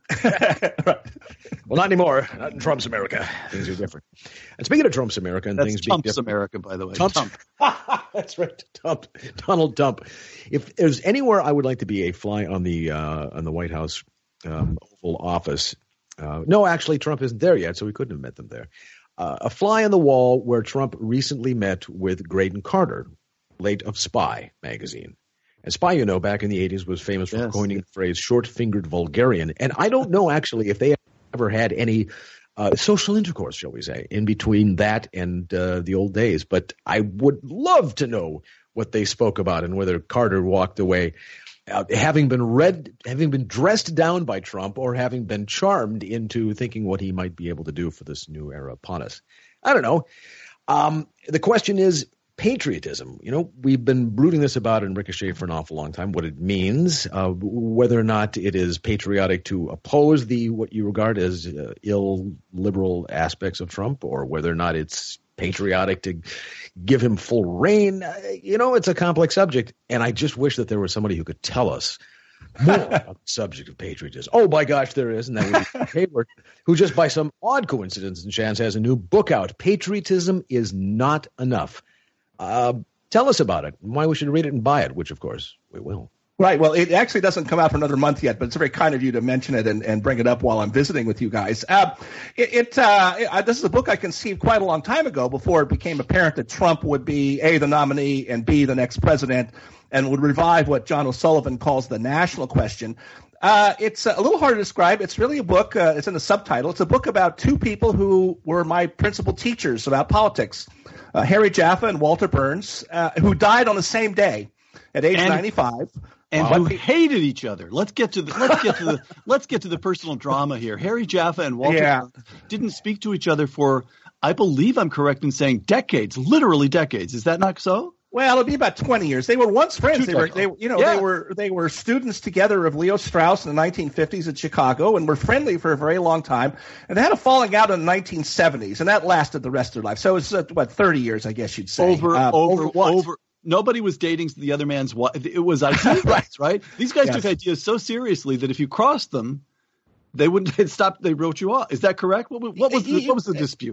Well, not anymore. Not in Trump's America. Things are different. And speaking of Trump's America and That's things being Trump's different, America, by the way. Trump's- Trump. That's right, Trump, Donald Trump. If there's anywhere I would like to be a fly on the uh, on the White House um, Oval Office, uh, no, actually, Trump isn't there yet, so we couldn't have met them there. Uh, a fly on the wall where Trump recently met with Graydon Carter, late of Spy magazine. And Spy, you know, back in the eighties was famous for Yes. coining the phrase short-fingered vulgarian. And I don't know, actually, if they ever had any uh, social intercourse, shall we say, in between that and uh, the old days. But I would love to know what they spoke about and whether Carter walked away uh, having been read, having been dressed down by Trump, or having been charmed into thinking what he might be able to do for this new era upon us. I don't know. Um, the question is patriotism. You know, we've been brooding this about in Ricochet for an awful long time, what it means, uh, whether or not it is patriotic to oppose the what you regard as uh, illiberal aspects of Trump, or whether or not it's patriotic to give him full reign. Uh, you know, it's a complex subject, and I just wish that there was somebody who could tell us more about the subject of patriotism. Oh, my gosh, there is, and that would be Hayward, who just by some odd coincidence and chance has a new book out. Patriotism is Not Enough. Uh, tell us about it, and why we should read it and buy it, which, of course, we will. Right. Well, it actually doesn't come out for another month yet, but it's very kind of you to mention it and, and bring it up while I'm visiting with you guys. Uh, it, it, uh, it this is a book I conceived quite a long time ago, before it became apparent that Trump would be A, the nominee, and B, the next president, and would revive what John O'Sullivan calls the national question. Uh, it's a little hard to describe. It's really a book. Uh, it's in the subtitle. It's a book about two people who were my principal teachers about politics, uh, Harry Jaffa and Walter Burns, uh, who died on the same day at age And- ninety-five. And Wow. who hated each other. Let's get to the let's get to the let's get to the personal drama here. Harry Jaffa and Walter Yeah. Burns didn't speak to each other for, I believe I'm correct in saying, decades, literally decades. Is that not so? Well, it'd be about twenty years. They were once friends. Two They were, decades. they, you know, Yeah. they were they were students together of Leo Strauss in the nineteen fifties in Chicago, and were friendly for a very long time. And they had a falling out in the nineteen seventies, and that lasted the rest of their life. So it's uh, what thirty years, I guess you'd say. Over, Uh, over, what? over. Nobody was dating the other man's wife. It was ideas, right. right? These guys Yes. took ideas so seriously that if you crossed them, they wouldn't they'd stop. They wrote you off. Is that correct? What, was- what was the, what was the dispute?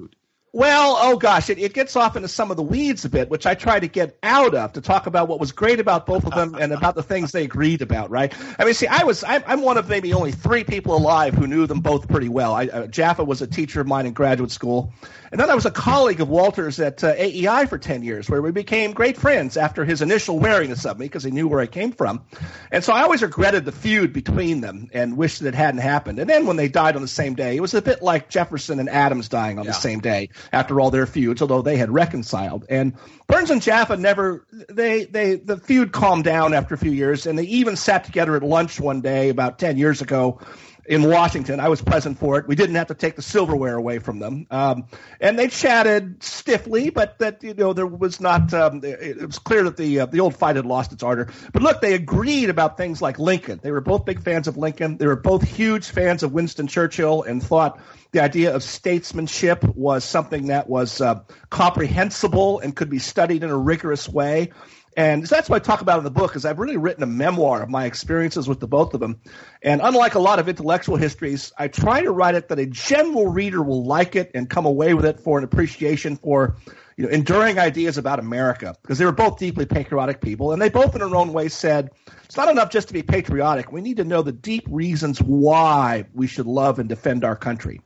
Well, oh gosh, it, it gets off into some of the weeds a bit, which I try to get out of to talk about what was great about both of them and about the things they agreed about, right? I mean, see, I was, I'm, I'm one of maybe only three people alive who knew them both pretty well. I, uh, Jaffa was a teacher of mine in graduate school. And then I was a colleague of Walter's at uh, A E I for ten years, where we became great friends after his initial wariness of me because he knew where I came from. And so I always regretted the feud between them and wished that it hadn't happened. And then when they died on the same day, it was a bit like Jefferson and Adams dying on yeah. the same day after all their feuds, although they had reconciled. And Burns and Jaffa never they, – they the feud calmed down after a few years, and they even sat together at lunch one day about ten years ago in Washington. I was present for it. We didn't have to take the silverware away from them. Um, and they chatted stiffly, but that, you know, there was not um, – it was clear that the uh, the old fight had lost its ardor. But look, they agreed about things like Lincoln. They were both big fans of Lincoln. They were both huge fans of Winston Churchill and thought the idea of statesmanship was something that was uh, comprehensible and could be studied in a rigorous way. And so that's what I talk about in the book, is I've really written a memoir of my experiences with the both of them. And unlike a lot of intellectual histories, I try to write it that a general reader will like it and come away with it for an appreciation for, you know, enduring ideas about America, because they were both deeply patriotic people. And they both in their own way said, it's not enough just to be patriotic. We need to know the deep reasons why we should love and defend our country.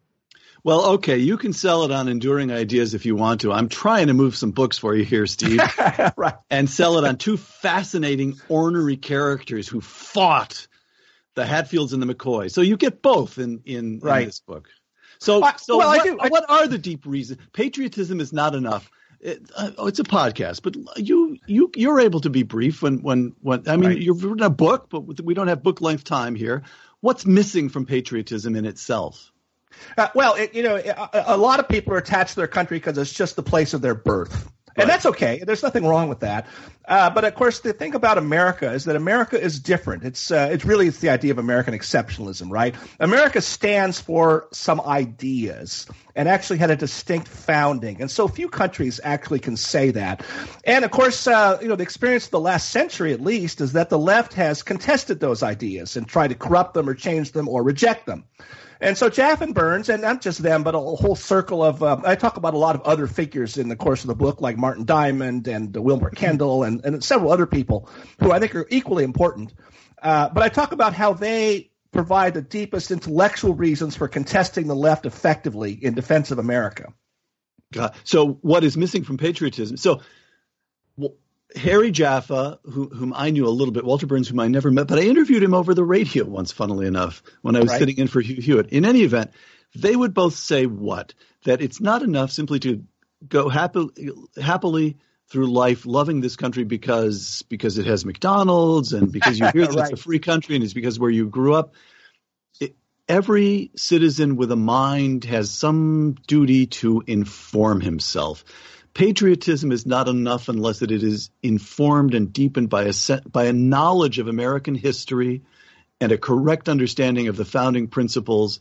Well, okay, you can sell it on enduring ideas if you want to. I'm trying to move some books for you here, Steve, right. and sell it on two fascinating, ornery characters who fought the Hatfields and the McCoys. So you get both in, in, right. in this book. So, uh, so well, what, I do. I, what are the deep reasons? Patriotism is not enough. It, uh, oh, it's a podcast, but you you you're able to be brief when when when I mean right. you've written a book, but we don't have book length time here. What's missing from patriotism in itself? Uh, well, it, you know, a, a lot of people are attached to their country because it's just the place of their birth. And right. that's okay. There's nothing wrong with that. Uh, but, of course, the thing about America is that America is different. It's uh, it's really it's the idea of American exceptionalism, right? America stands for some ideas and actually had a distinct founding. And so few countries actually can say that. And, of course, uh, you know, the experience of the last century, at least, is that the left has contested those ideas and tried to corrupt them or change them or reject them. And so Jaffa and Burns, and not just them, but a whole circle of uh, – I talk about a lot of other figures in the course of the book, like Martin Diamond and uh, Wilbur Kendall and, and several other people who I think are equally important. Uh, but I talk about how they provide the deepest intellectual reasons for contesting the left effectively in defense of America. God. So what is missing from patriotism? So well, Harry Jaffa, who, whom I knew a little bit, Walter Burns, whom I never met, but I interviewed him over the radio once, funnily enough, when I was right. sitting in for Hugh Hewitt. In any event, they would both say what? That it's not enough simply to go happily, happily through life loving this country because because it has McDonald's and because you hear that right. it's a free country and it's because where you grew up. It, every citizen with a mind has some duty to inform himself. Patriotism is not enough unless it is informed and deepened by a set, by a knowledge of American history and a correct understanding of the founding principles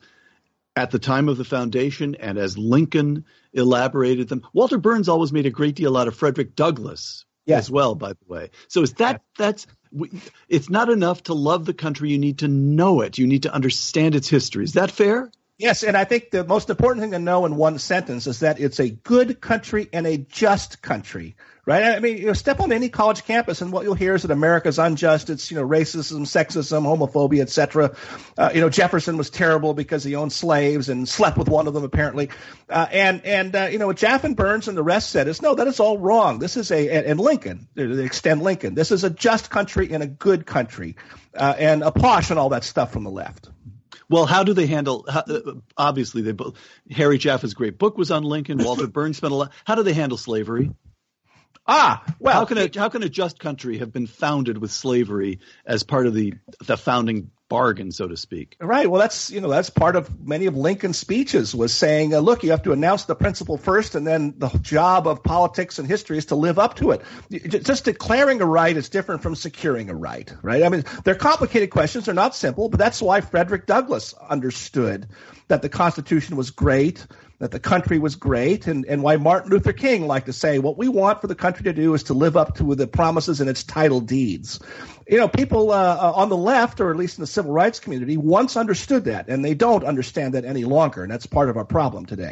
at the time of the foundation and as Lincoln elaborated them. Walter Burns always made a great deal out of Frederick Douglass yeah. as well, by the way. So is that that's it's not enough to love the country. You need to know it. You need to understand its history. Is that fair? Yes, and I think the most important thing to know in one sentence is that it's a good country and a just country, right? I mean, you know, step on any college campus and what you'll hear is that America's unjust. It's, you know, racism, sexism, homophobia, et cetera. Uh, you know, Jefferson was terrible because he owned slaves and slept with one of them, apparently. Uh, and, and uh, you know, what Jaffa and Burns and the rest said is, no, that is all wrong. This is a – and Lincoln, they extend Lincoln. This is a just country and a good country, uh, and a posh and all that stuff from the left. Well, how do they handle how, – obviously, they both – Harry Jaffa's great book was on Lincoln. Walter Burns spent a lot – how do they handle slavery? Ah, well – How can a how can a just country have been founded with slavery as part of the the founding bargain, so to speak? Right. Well, that's, you know, that's part of many of Lincoln's speeches was saying, uh, look, you have to announce the principle first, and then the job of politics and history is to live up to it. Just declaring a right is different from securing a right, right? I mean, they're complicated questions. They're not simple, but that's why Frederick Douglass understood that the Constitution was great, that the country was great, and, and why Martin Luther King liked to say, what we want for the country to do is to live up to the promises in its title deeds. You know, people uh, on the left, or at least in the civil rights community, once understood that, and they don't understand that any longer, and that's part of our problem today.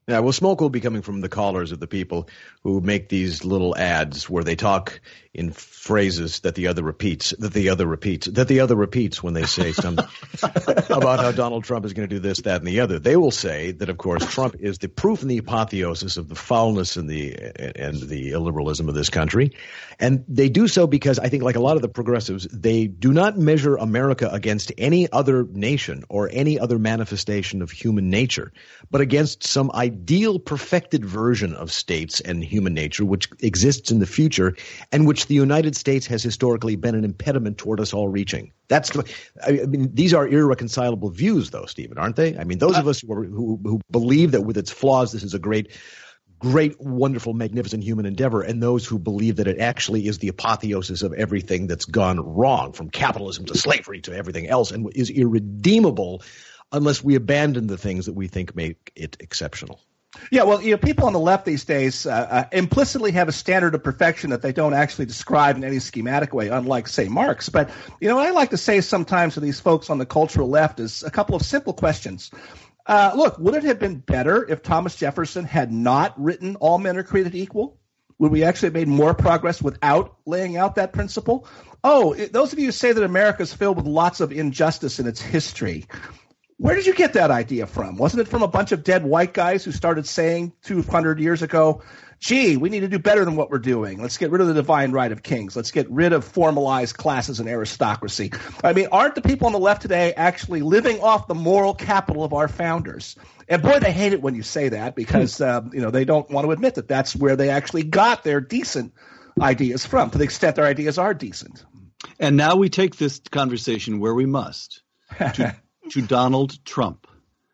Yeah, well, smoke will be coming from the callers of the people who make these little ads where they talk in phrases that the other repeats, that the other repeats, that the other repeats when they say something about how Donald Trump is going to do this, that, and the other. They will say that, of course, Trump is the proof and the apotheosis of the foulness and the and the illiberalism of this country. And they do so because I think, like a lot of the progressives, they do not measure America against any other nation or any other manifestation of human nature, but against some ideal perfected version of states and human nature which exists in the future and which the United States has historically been an impediment toward us all reaching. That's the, I mean, these are irreconcilable views, though, Stephen, aren't they? I mean, those of us who, are, who, who believe that with its flaws, this is a great, great, wonderful, magnificent human endeavor, and those who believe that it actually is the apotheosis of everything that's gone wrong, from capitalism to slavery to everything else, and is irredeemable unless we abandon the things that we think make it exceptional. Yeah, well, you know, people on the left these days uh, uh, implicitly have a standard of perfection that they don't actually describe in any schematic way, unlike, say, Marx. But, you know, what I like to say sometimes to these folks on the cultural left is a couple of simple questions. Uh, look, would it have been better if Thomas Jefferson had not written all men are created equal? Would we actually have made more progress without laying out that principle? Oh, it, those of you who say that America is filled with lots of injustice in its history, where did you get that idea from? Wasn't it from a bunch of dead white guys who started saying two hundred years ago, gee, we need to do better than what we're doing. Let's get rid of the divine right of kings. Let's get rid of formalized classes and aristocracy. I mean, aren't the people on the left today actually living off the moral capital of our founders? And boy, they hate it when you say that because, uh, you know, they don't want to admit that that's where they actually got their decent ideas from, to the extent their ideas are decent. And now we take this conversation where we must to, to Donald Trump.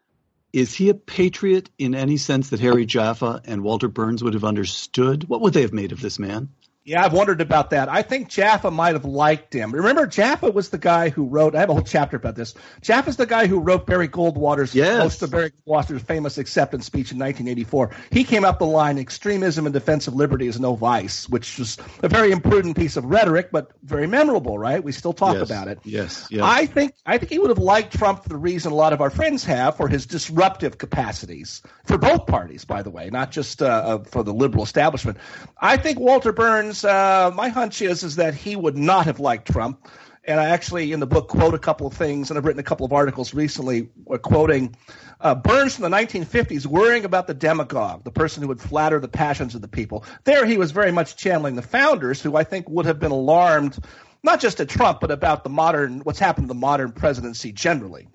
Is he a patriot in any sense that Harry Jaffa and Walter Burns would have understood? What would they have made of this man? Yeah, I've wondered about that. I think Jaffa might have liked him. Remember, Jaffa was the guy who wrote – I have a whole chapter about this. Jaffa's the guy who wrote Barry Goldwater's yes. most of Barry Goldwater's famous acceptance speech in nineteen eighty-four. He came up the line, extremism in defense of liberty is no vice, which was a very imprudent piece of rhetoric, but very memorable, right? We still talk yes. about it. Yes, yes. I think I think he would have liked Trump for the reason a lot of our friends have, for his disruptive capacities, for both parties, by the way, not just uh, for the liberal establishment. I think Walter Burns, uh, my hunch is, is that he would not have liked Trump. And I actually, in the book, quote a couple of things, and I've written a couple of articles recently uh, quoting uh, Burns from the nineteen fifties, worrying about the demagogue, the person who would flatter the passions of the people. There he was very much channeling the founders, who I think would have been alarmed, not just at Trump, but about the modern, what's happened to the modern presidency generally.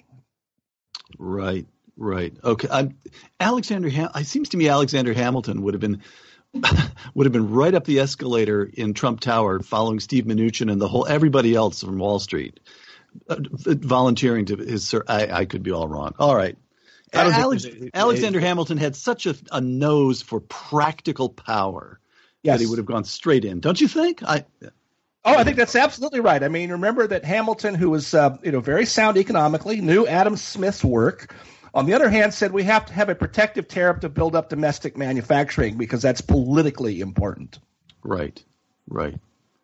Right, right. Okay. I'm, Alexander, Ham- it seems to me Alexander Hamilton would have been would have been right up the escalator in Trump Tower following Steve Mnuchin and the whole everybody else from Wall Street uh, volunteering to his I, I could be all wrong. All right. Alex, Alexander Hamilton had such a, a nose for practical power yes. that he would have gone straight in. Don't you think? I Oh, I think that's absolutely right. I mean, remember that Hamilton, who was uh, you know very sound economically, knew Adam Smith's work. On the other hand, said we have to have a protective tariff to build up domestic manufacturing because that's politically important. Right, right.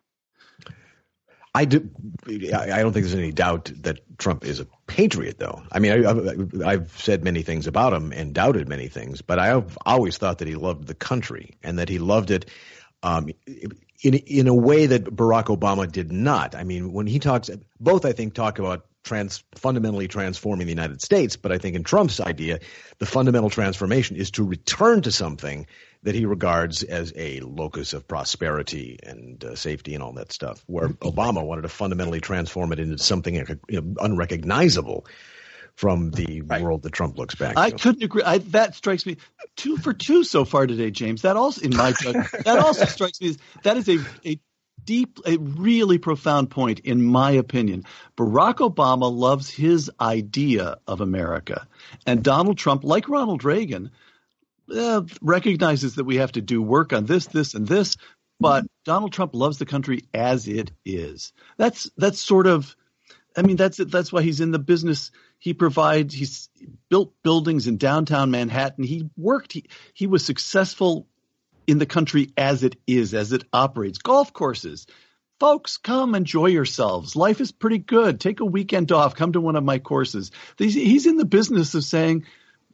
I do. I don't think there's any doubt that Trump is a patriot, though. I mean, I, I've said many things about him and doubted many things, but I've always thought that he loved the country and that he loved it um, in in a way that Barack Obama did not. I mean, when he talks, both I think talk about Trans, fundamentally transforming the United States. But I think in Trump's idea, the fundamental transformation is to return to something that he regards as a locus of prosperity and uh, safety and all that stuff, where Obama wanted to fundamentally transform it into something you know, unrecognizable from the right. world that Trump looks back to. I couldn't agree. I, that strikes me two for two so far today, James. That also, in my judgment, that also strikes me as that is a, a deep, a really profound point, in my opinion. Barack Obama loves his idea of America, and Donald Trump, like Ronald Reagan, uh, recognizes that we have to do work on this, this, and this. But Donald Trump loves the country as it is. That's that's sort of, I mean, that's that's why he's in the business. He provides, he's built buildings in downtown Manhattan. He worked, he he was successful in the country as it is, as it operates. Golf courses. Folks, come enjoy yourselves. Life is pretty good. Take a weekend off. Come to one of my courses. He's, he's in the business of saying,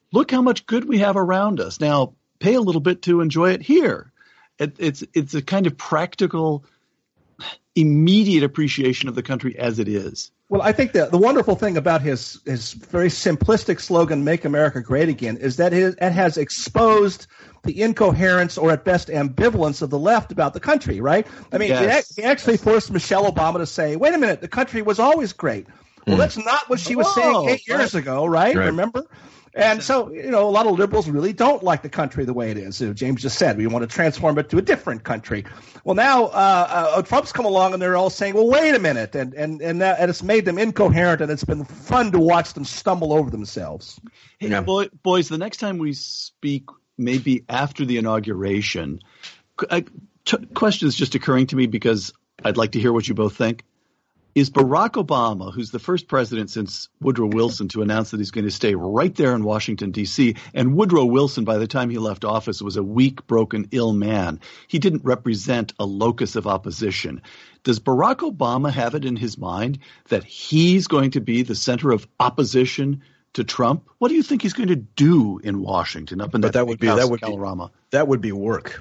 look how much good we have around us. Now, pay a little bit to enjoy it here. It, it's it's a kind of practical, immediate appreciation of the country as it is. Well, I think the the wonderful thing about his his very simplistic slogan, "Make America Great Again," is that it, it has exposed the incoherence or at best ambivalence of the left about the country, right? I mean, yes. he, he actually forced Michelle Obama to say, wait a minute, the country was always great. Well, mm. that's not what she was oh, saying eight years right. ago, right? right? Remember? And so, you know, a lot of liberals really don't like the country the way it is. You know, James just said, we want to transform it to a different country. Well, now uh, uh, Trump's come along and they're all saying, well, wait a minute. And and and, that, and it's made them incoherent, and it's been fun to watch them stumble over themselves. Hey, yeah. boy, boys, the next time we speak, maybe after the inauguration, a t- question is just occurring to me because I'd like to hear what you both think. Is Barack Obama, who's the first president since Woodrow Wilson to announce that he's going to stay right there in Washington, D C, and Woodrow Wilson, by the time he left office, was a weak, broken, ill man. He didn't represent a locus of opposition. Does Barack Obama have it in his mind that he's going to be the center of opposition to Trump? What do you think he's going to do in Washington up in but that, that would be that would Kalorama? Be, that would be work.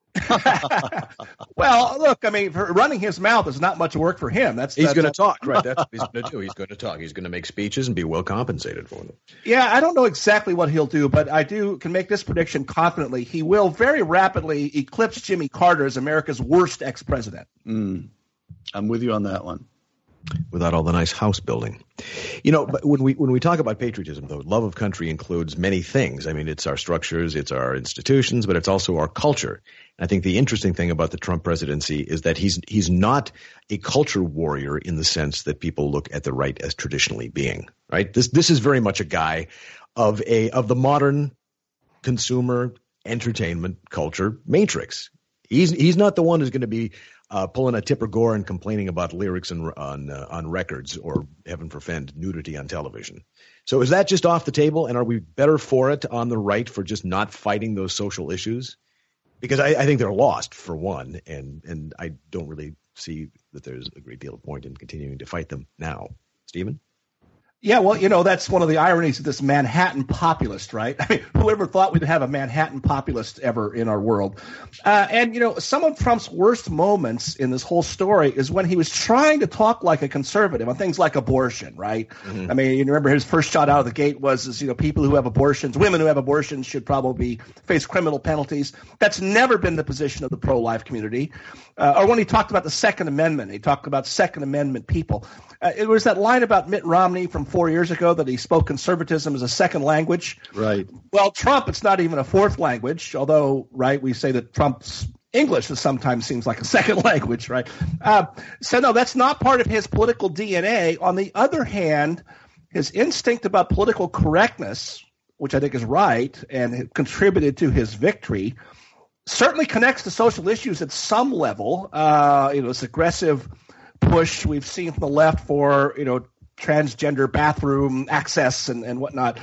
Well, look, I mean, for running his mouth is not much work for him. That's he's that's going to talk, right? That's what he's going to do. He's going to talk. He's going to make speeches and be well compensated for them. Yeah, I don't know exactly what he'll do, but I do can make this prediction confidently. He will very rapidly eclipse Jimmy Carter as America's worst ex-president. Mm, I'm with you on that one. Without all the nice house building. You know, but when we when we talk about patriotism, though, love of country includes many things. I mean, it's our structures, it's our institutions, but it's also our culture. And I think the interesting thing about the Trump presidency is that he's he's not a culture warrior in the sense that people look at the right as traditionally being, right? This this is very much a guy of a of the modern consumer entertainment culture matrix. He's he's not the one who's going to be Uh, pulling a Tipper Gore and complaining about lyrics and, on uh, on records or, heaven forfend, nudity on television. So is that just off the table, and are we better for it on the right for just not fighting those social issues? Because I, I think they're lost, for one, and, and I don't really see that there's a great deal of point in continuing to fight them now. Stephen? Yeah, well, you know, that's one of the ironies of this Manhattan populist, right? I mean, whoever thought we'd have a Manhattan populist ever in our world? Uh, and, you know, some of Trump's worst moments in this whole story is when he was trying to talk like a conservative on things like abortion, right? Mm-hmm. I mean, you remember his first shot out of the gate was, is, you know, people who have abortions, women who have abortions should probably face criminal penalties. That's never been the position of the pro-life community. Uh, or when he talked about the Second Amendment, he talked about Second Amendment people. Uh, it was that line about Mitt Romney from four years ago that he spoke conservatism as a second language. Right. Well, Trump, it's not even a fourth language, although, right, we say that Trump's English sometimes seems like a second language, right? Uh, so, no, that's not part of his political D N A. On the other hand, his instinct about political correctness, which I think is right and contributed to his victory, certainly connects to social issues at some level. Uh, you know, this aggressive push we've seen from the left for, you know, transgender bathroom access and, and whatnot,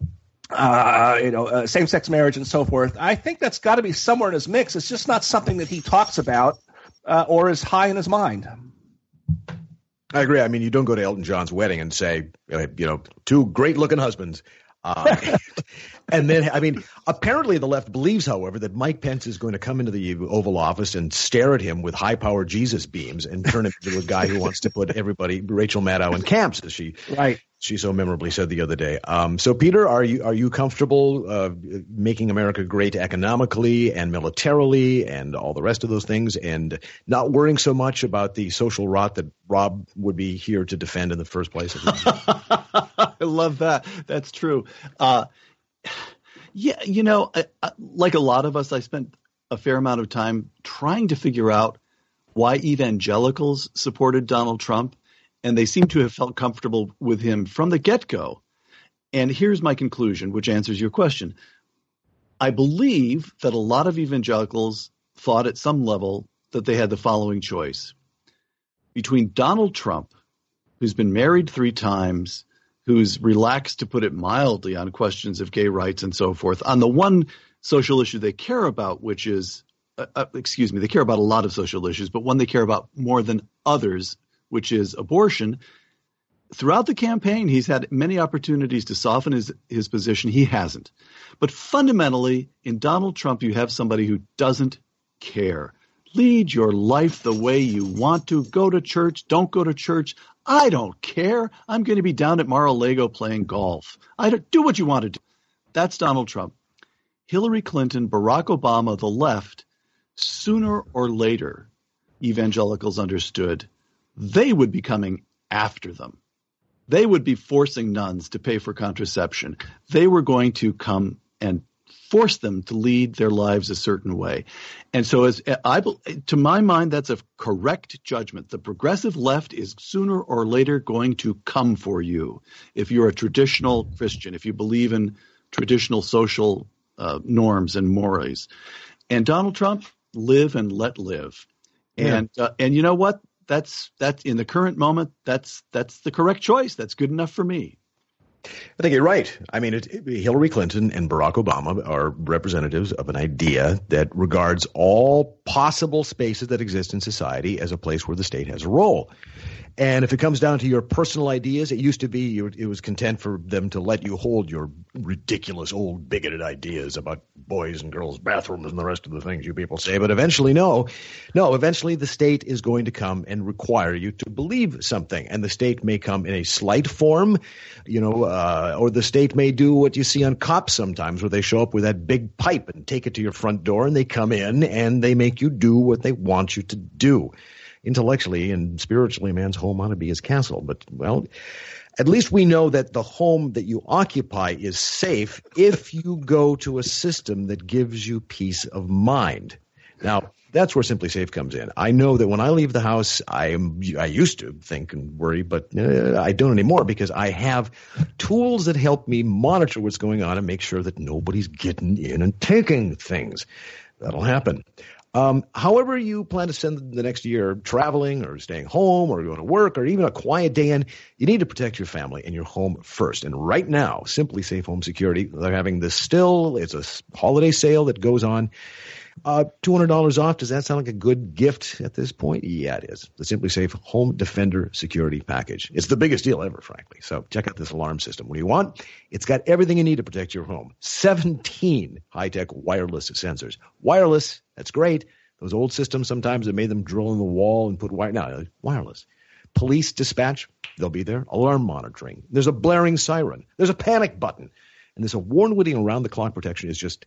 uh, you know, uh, same-sex marriage and so forth. I think that's got to be somewhere in his mix. It's just not something that he talks about uh, or is high in his mind. I agree. I mean, you don't go to Elton John's wedding and say, you know, two great-looking husbands. Uh, and then, I mean, apparently the left believes, however, that Mike Pence is going to come into the Oval Office and stare at him with high-powered Jesus beams and turn him into a guy who wants to put everybody, Rachel Maddow, in camps, as she right. she so memorably said the other day. Um, so, Peter, are you are you comfortable uh, making America great economically and militarily and all the rest of those things, and not worrying so much about the social rot that Rob would be here to defend in the first place? I love that. That's true. Uh, yeah, you know, I, I, like a lot of us, I spent a fair amount of time trying to figure out why evangelicals supported Donald Trump, and they seem to have felt comfortable with him from the get-go. And here's my conclusion, which answers your question. I believe that a lot of evangelicals thought at some level that they had the following choice. Between Donald Trump, who's been married three times, who's relaxed, to put it mildly, on questions of gay rights and so forth, on the one social issue they care about, which is, uh, uh, excuse me, they care about a lot of social issues, but one they care about more than others, which is abortion. throughout the campaign, he's had many opportunities to soften his, his position. He hasn't. But fundamentally, in Donald Trump, you have somebody who doesn't care. Lead your life the way you want to. Go to church. Don't go to church. I don't care. I'm going to be down at Mar-a-Lago playing golf. I don't, do what you want to do. That's Donald Trump. Hillary Clinton, Barack Obama, the left, sooner or later, evangelicals understood they would be coming after them. They would be forcing nuns to pay for contraception. They were going to come and force them to lead their lives a certain way. And so as I, to my mind, that's a correct judgment. The progressive left is sooner or later going to come for you if you're a traditional Christian, if you believe in traditional social uh, norms and mores. And Donald Trump, live and let live. Yeah. And uh, and you know what? That's that's in the current moment. That's that's the correct choice. That's good enough for me. I think you're right. I mean, it, it, Hillary Clinton and Barack Obama are representatives of an idea that regards all possible spaces that exist in society as a place where the state has a role. And if it comes down to your personal ideas, it used to be you, it was content for them to let you hold your ridiculous old bigoted ideas about boys and girls' bathrooms and the rest of the things you people say. But eventually, no, no, eventually the state is going to come and require you to believe something. And the state may come in a slight form, you know, uh, or the state may do what you see on cops sometimes where they show up with that big pipe and take it to your front door and they come in and they make you do what they want you to do. Intellectually and spiritually, a man's home ought to be his castle. But, well, at least we know that the home that you occupy is safe if you go to a system that gives you peace of mind. Now, that's where Simply Safe comes in. I know that when I leave the house, I am I used to think and worry, but uh, I don't anymore because I have tools that help me monitor what's going on and make sure that nobody's getting in and taking things. That'll happen. Um, however you plan to spend the next year traveling or staying home or going to work or even a quiet day in, you need to protect your family and your home first. And right now, Simply Safe Home Security, they're having this still. It's a holiday sale that goes on. Uh, two hundred dollars off. Does that sound like a good gift at this point? Yeah, it is. The Simply Safe Home Defender Security Package. It's the biggest deal ever, frankly. So check out this alarm system. What do you want? It's got everything you need to protect your home. seventeen high-tech wireless sensors. Wireless, that's great. Those old systems, sometimes they made them drill in the wall and put wire. No, wireless. Police dispatch, they'll be there. Alarm monitoring. There's a blaring siren. There's a panic button. And this award-winning around-the-clock protection is just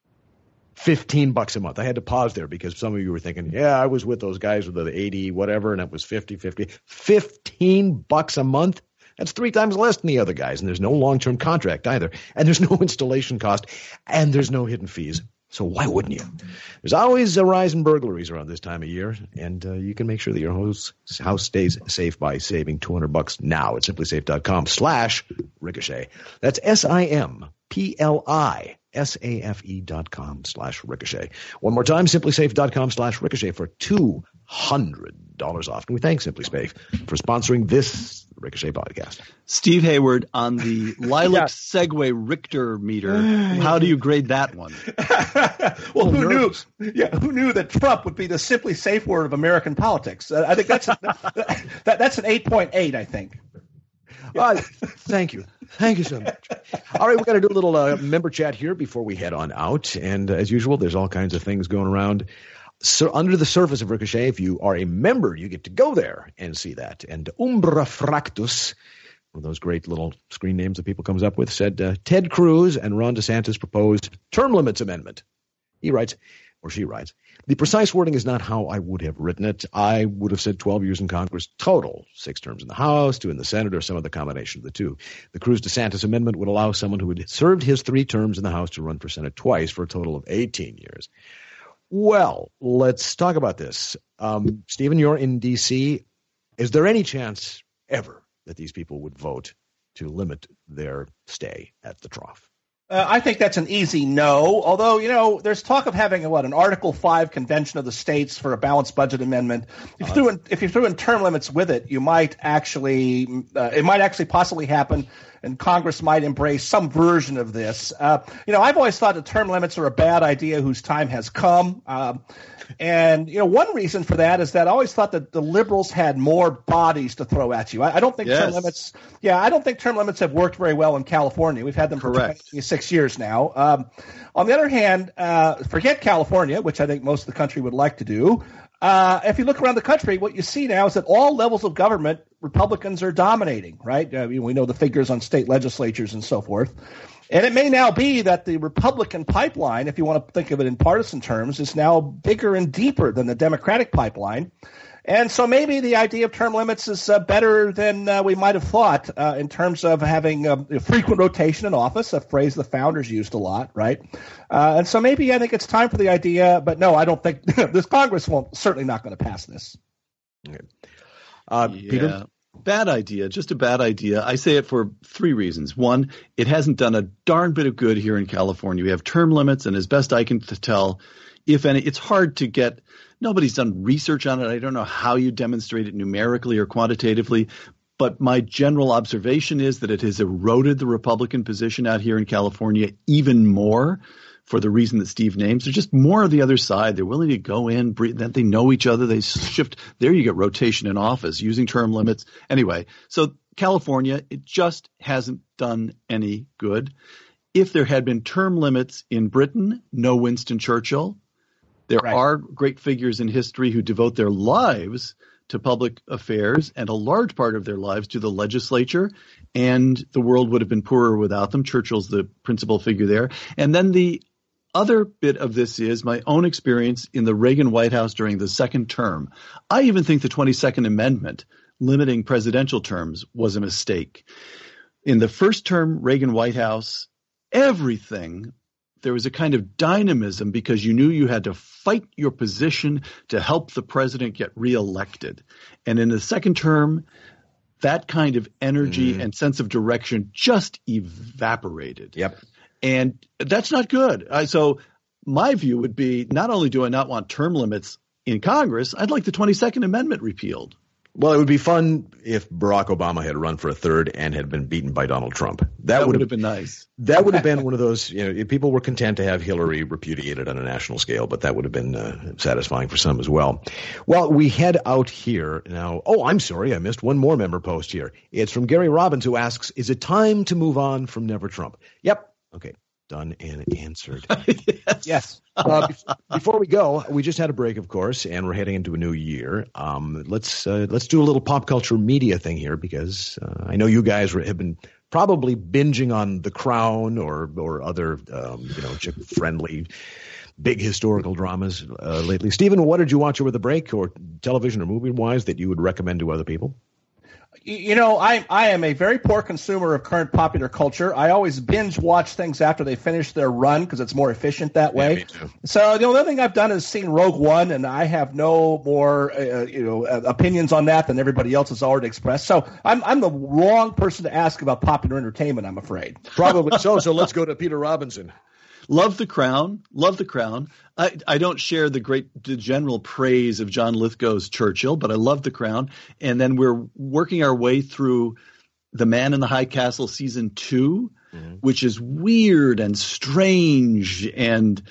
fifteen bucks a month. I had to pause there because some of you were thinking, yeah, I was with those guys with the eighty, whatever, and it was fifty, fifty. fifteen bucks a month? That's three times less than the other guys, and there's no long-term contract either. And there's no installation cost, and there's no hidden fees. So why wouldn't you? There's always a rise in burglaries around this time of year, and uh, you can make sure that your house, house stays safe by saving two hundred bucks now at simplysafe.com slash ricochet. That's S-I-M-P-L-I. S-A-F-E dot com slash ricochet. One more time, simplysafe.com slash ricochet for two hundred dollars off. And we thank Simply Safe for sponsoring this Ricochet podcast. Steve Hayward, on the Lilac yeah. Segway Richter meter, how do you grade that one? Well, who knew? Yeah, who knew that Trump would be the Simply Safe word of American politics? Uh, I think that's that, that's an eight point eight, I think. Yeah. Uh, thank you. Thank you so much. All right, we've got to do a little uh, member chat here before we head on out. And uh, as usual, there's all kinds of things going around. So under the surface of Ricochet, if you are a member, you get to go there and see that. And Umbra Fractus, one of those great little screen names that people comes up with, said uh, Ted Cruz and Ron DeSantis proposed term limits amendment. He writes, or she writes, the precise wording is not how I would have written it. I would have said twelve years in Congress total, six terms in the House, two in the Senate, or some other combination of the two. The Cruz-DeSantis amendment would allow someone who had served his three terms in the House to run for Senate twice for a total of eighteen years. Well, let's talk about this. Um, Stephen, you're in D C. Is there any chance ever that these people would vote to limit their stay at the trough? Uh, I think that's an easy no, although, you know, there's talk of having, a, what, an Article five convention of the states for a balanced budget amendment. If you threw in, if you threw in term limits with it, you might actually uh, – it might actually possibly happen. and Congress might embrace some version of this. Uh, you know, I've always thought that term limits are a bad idea whose time has come. Um, and, you know, one reason for that is that I always thought that the liberals had more bodies to throw at you. I, I don't think yes. term limits – yeah, I don't think term limits have worked very well in California. We've had them Correct. for twenty-six years now. Um, on the other hand, uh, forget California, which I think most of the country would like to do. Uh, if you look around the country, what you see now is that all levels of government, Republicans are dominating, right? Uh, we know the figures on state legislatures and so forth. And it may now be that the Republican pipeline, if you want to think of it in partisan terms, is now bigger and deeper than the Democratic pipeline. And so maybe the idea of term limits is uh, better than uh, we might have thought uh, in terms of having uh, frequent rotation in office, a phrase the founders used a lot, right? Uh, and so maybe I think it's time for the idea, but no, I don't think this Congress won't certainly not going to pass this. Uh, yeah. Peter? Bad idea, just a bad idea. I say it for three reasons. One, it hasn't done a darn bit of good here in California. We have term limits, and as best I can tell, if any, it's hard to get – nobody's done research on it. I don't know how you demonstrate it numerically or quantitatively, but my general observation is that it has eroded the Republican position out here in California even more for the reason that Steve names. They're just more of the other side. They're willing to go in, breathe, that they know each other. They shift. There you get rotation in office using term limits. Anyway, so California, it just hasn't done any good. If there had been term limits in Britain, no Winston Churchill. There right. are great figures in history who devote their lives to public affairs and a large part of their lives to the legislature, and the world would have been poorer without them. Churchill's the principal figure there. And then the other bit of this is my own experience in the Reagan White House during the second term. I even think the twenty-second Amendment limiting presidential terms was a mistake. In the first term Reagan White House, everything – there was a kind of dynamism because you knew you had to fight your position to help the president get reelected. And in the second term, that kind of energy mm. and sense of direction just evaporated. Yep. And that's not good. Uh, so my view would be not only do I not want term limits in Congress, I'd like the twenty-second Amendment repealed. Well, it would be fun if Barack Obama had run for a third and had been beaten by Donald Trump. That, that would have have been nice. That would have been one of those, you know, if people were content to have Hillary repudiated on a national scale, but that would have been uh, satisfying for some as well. Well, we head out here now. Oh, I'm sorry. I missed one more member post here. It's from Gary Robbins, who asks, is it time to move on from Never Trump? Yep. Okay. Done and answered. yes. yes. Uh, before, before we go, we just had a break, of course, and we're heading into a new year. Um, let's uh, let's do a little pop culture media thing here because uh, I know you guys have been probably binging on The Crown or or other um, you know chick friendly big historical dramas uh, lately. Stephen, what did you watch over the break, or television or movie wise, that you would recommend to other people? You know, I I am a very poor consumer of current popular culture. I always binge watch things after they finish their run because it's more efficient that way. Yeah, me too. So the only thing I've done is seen Rogue One, and I have no more uh, you know uh, opinions on that than everybody else has already expressed. So I'm I'm the wrong person to ask about popular entertainment, I'm afraid. Probably so. So let's go to Peter Robinson. Love The Crown. Love The Crown. I, I don't share the great the general praise of John Lithgow's Churchill, but I love The Crown. And then we're working our way through The Man in the High Castle season two, mm-hmm. which is weird and strange and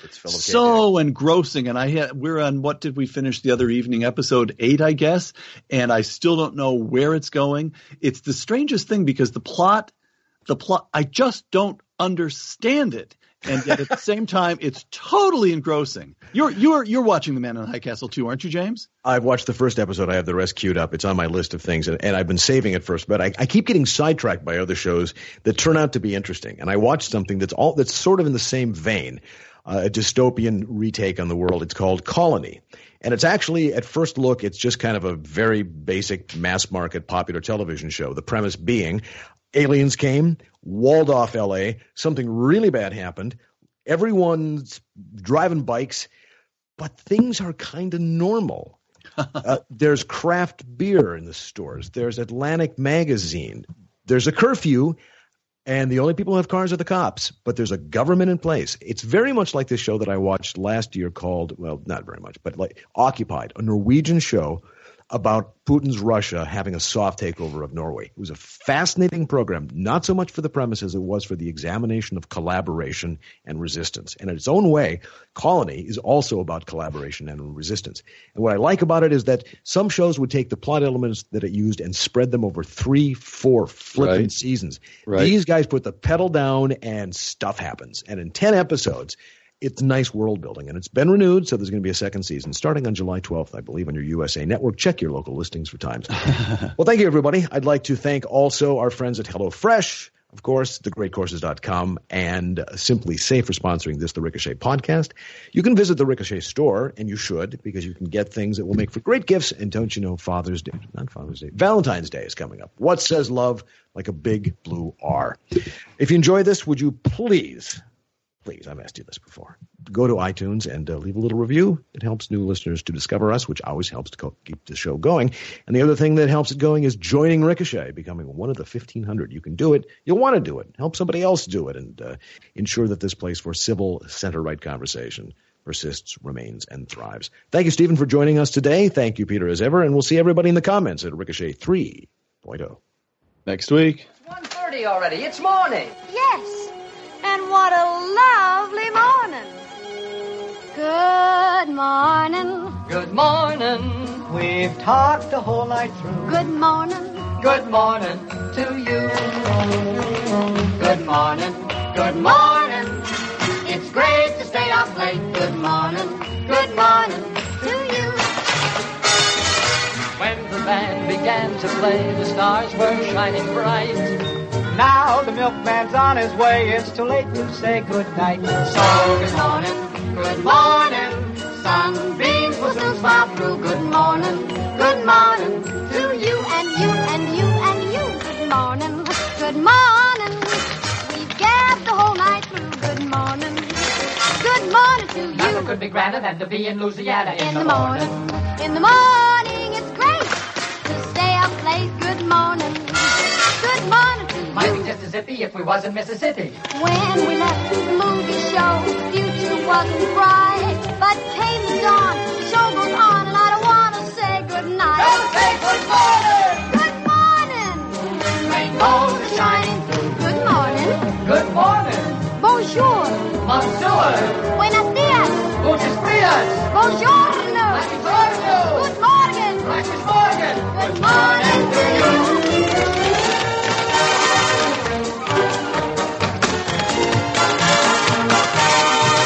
so engrossing. And I had, we're on, what did we finish the other evening? Episode eight, I guess. And I still don't know where it's going. It's the strangest thing because the plot, the plot, I just don't understand it. And yet at the same time, it's totally engrossing. You're you're you're watching The Man in the High Castle too, aren't you, James? I've watched the first episode. I have the rest queued up. It's on my list of things, and, and I've been saving it first. But I, I keep getting sidetracked by other shows that turn out to be interesting. And I watched something that's all that's sort of in the same vein, uh, a dystopian retake on the world. It's called Colony. And it's actually, at first look, it's just kind of a very basic mass market popular television show. The premise being aliens came, walled off L A, something really bad happened, everyone's driving bikes, but things are kind of normal. uh, there's craft beer in the stores. There's Atlantic Magazine. There's a curfew, and the only people who have cars are the cops, but there's a government in place. It's very much like this show that I watched last year called, well, not very much, but like Occupied, a Norwegian show about Putin's Russia having a soft takeover of Norway. It was a fascinating program, not so much for the premise as it was for the examination of collaboration and resistance. And in its own way, Colony is also about collaboration and resistance. And what I like about it is that some shows would take the plot elements that it used and spread them over three, four flipping Right. seasons. Right. These guys put the pedal down and stuff happens. And in ten episodes, it's nice world building, and it's been renewed, so there's going to be a second season starting on July twelfth, I believe, on your U S A Network. Check your local listings for times. Well, thank you, everybody. I'd like to thank also our friends at HelloFresh, of course, the great courses dot com, and Simply Safe for sponsoring this, the Ricochet podcast. You can visit the Ricochet store, and you should, because you can get things that will make for great gifts. And don't you know, Father's Day, not Father's Day, Valentine's Day is coming up. What says love like a big blue R? If you enjoy this, would you please... Please, I've asked you this before. Go to iTunes and uh, leave a little review. It helps new listeners to discover us, which always helps to co- keep the show going. And the other thing that helps it going is joining Ricochet, becoming one of the fifteen hundred. You can do it. You'll want to do it. Help somebody else do it, and uh, ensure that this place for civil, center-right conversation persists, remains, and thrives. Thank you, Stephen, for joining us today. Thank you, Peter, as ever. And we'll see everybody in the comments at Ricochet three point oh. Next week. It's one thirty already. It's morning. Yes. And what a lovely morning. Good morning. Good morning. We've talked the whole night through. Good morning. Good morning to you. Good morning. Good morning. It's great to stay up late. Good morning. Good morning to you. When the band began to play, the stars were shining bright. Now the milkman's on his way. It's too late to say good night. So good morning, good morning. Sunbeams will soon smile through. Good morning, good morning to you And you and you and you. Good morning. Good morning. We've gabbed the whole night through. Good morning. Good morning to you. Nothing could be grander than to be in Louisiana in, In the the morning. morning. In the morning, it's great to stay up late. Good morning. Good morning to you. Might be just as iffy if we was in Mississippi. When we left the movie show, the future wasn't bright. But came the dawn, the show goes on, and I don't want to say goodnight. Don't say good morning. Good morning. Rainbows are shining through. Good morning. Good morning. Bonjour. Monsieur. Buenos dias. Muchas frias. Buongiorno. Buongiorno. Good morning. Guten Morgen. Good morning to you.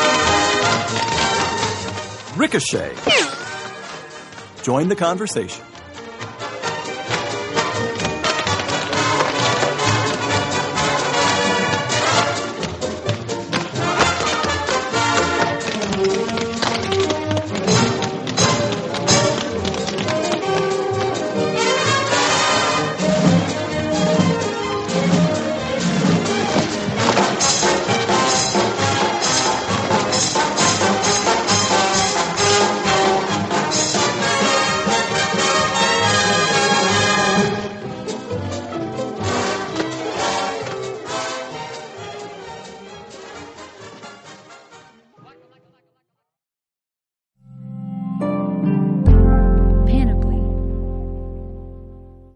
Ricochet. Join the conversation.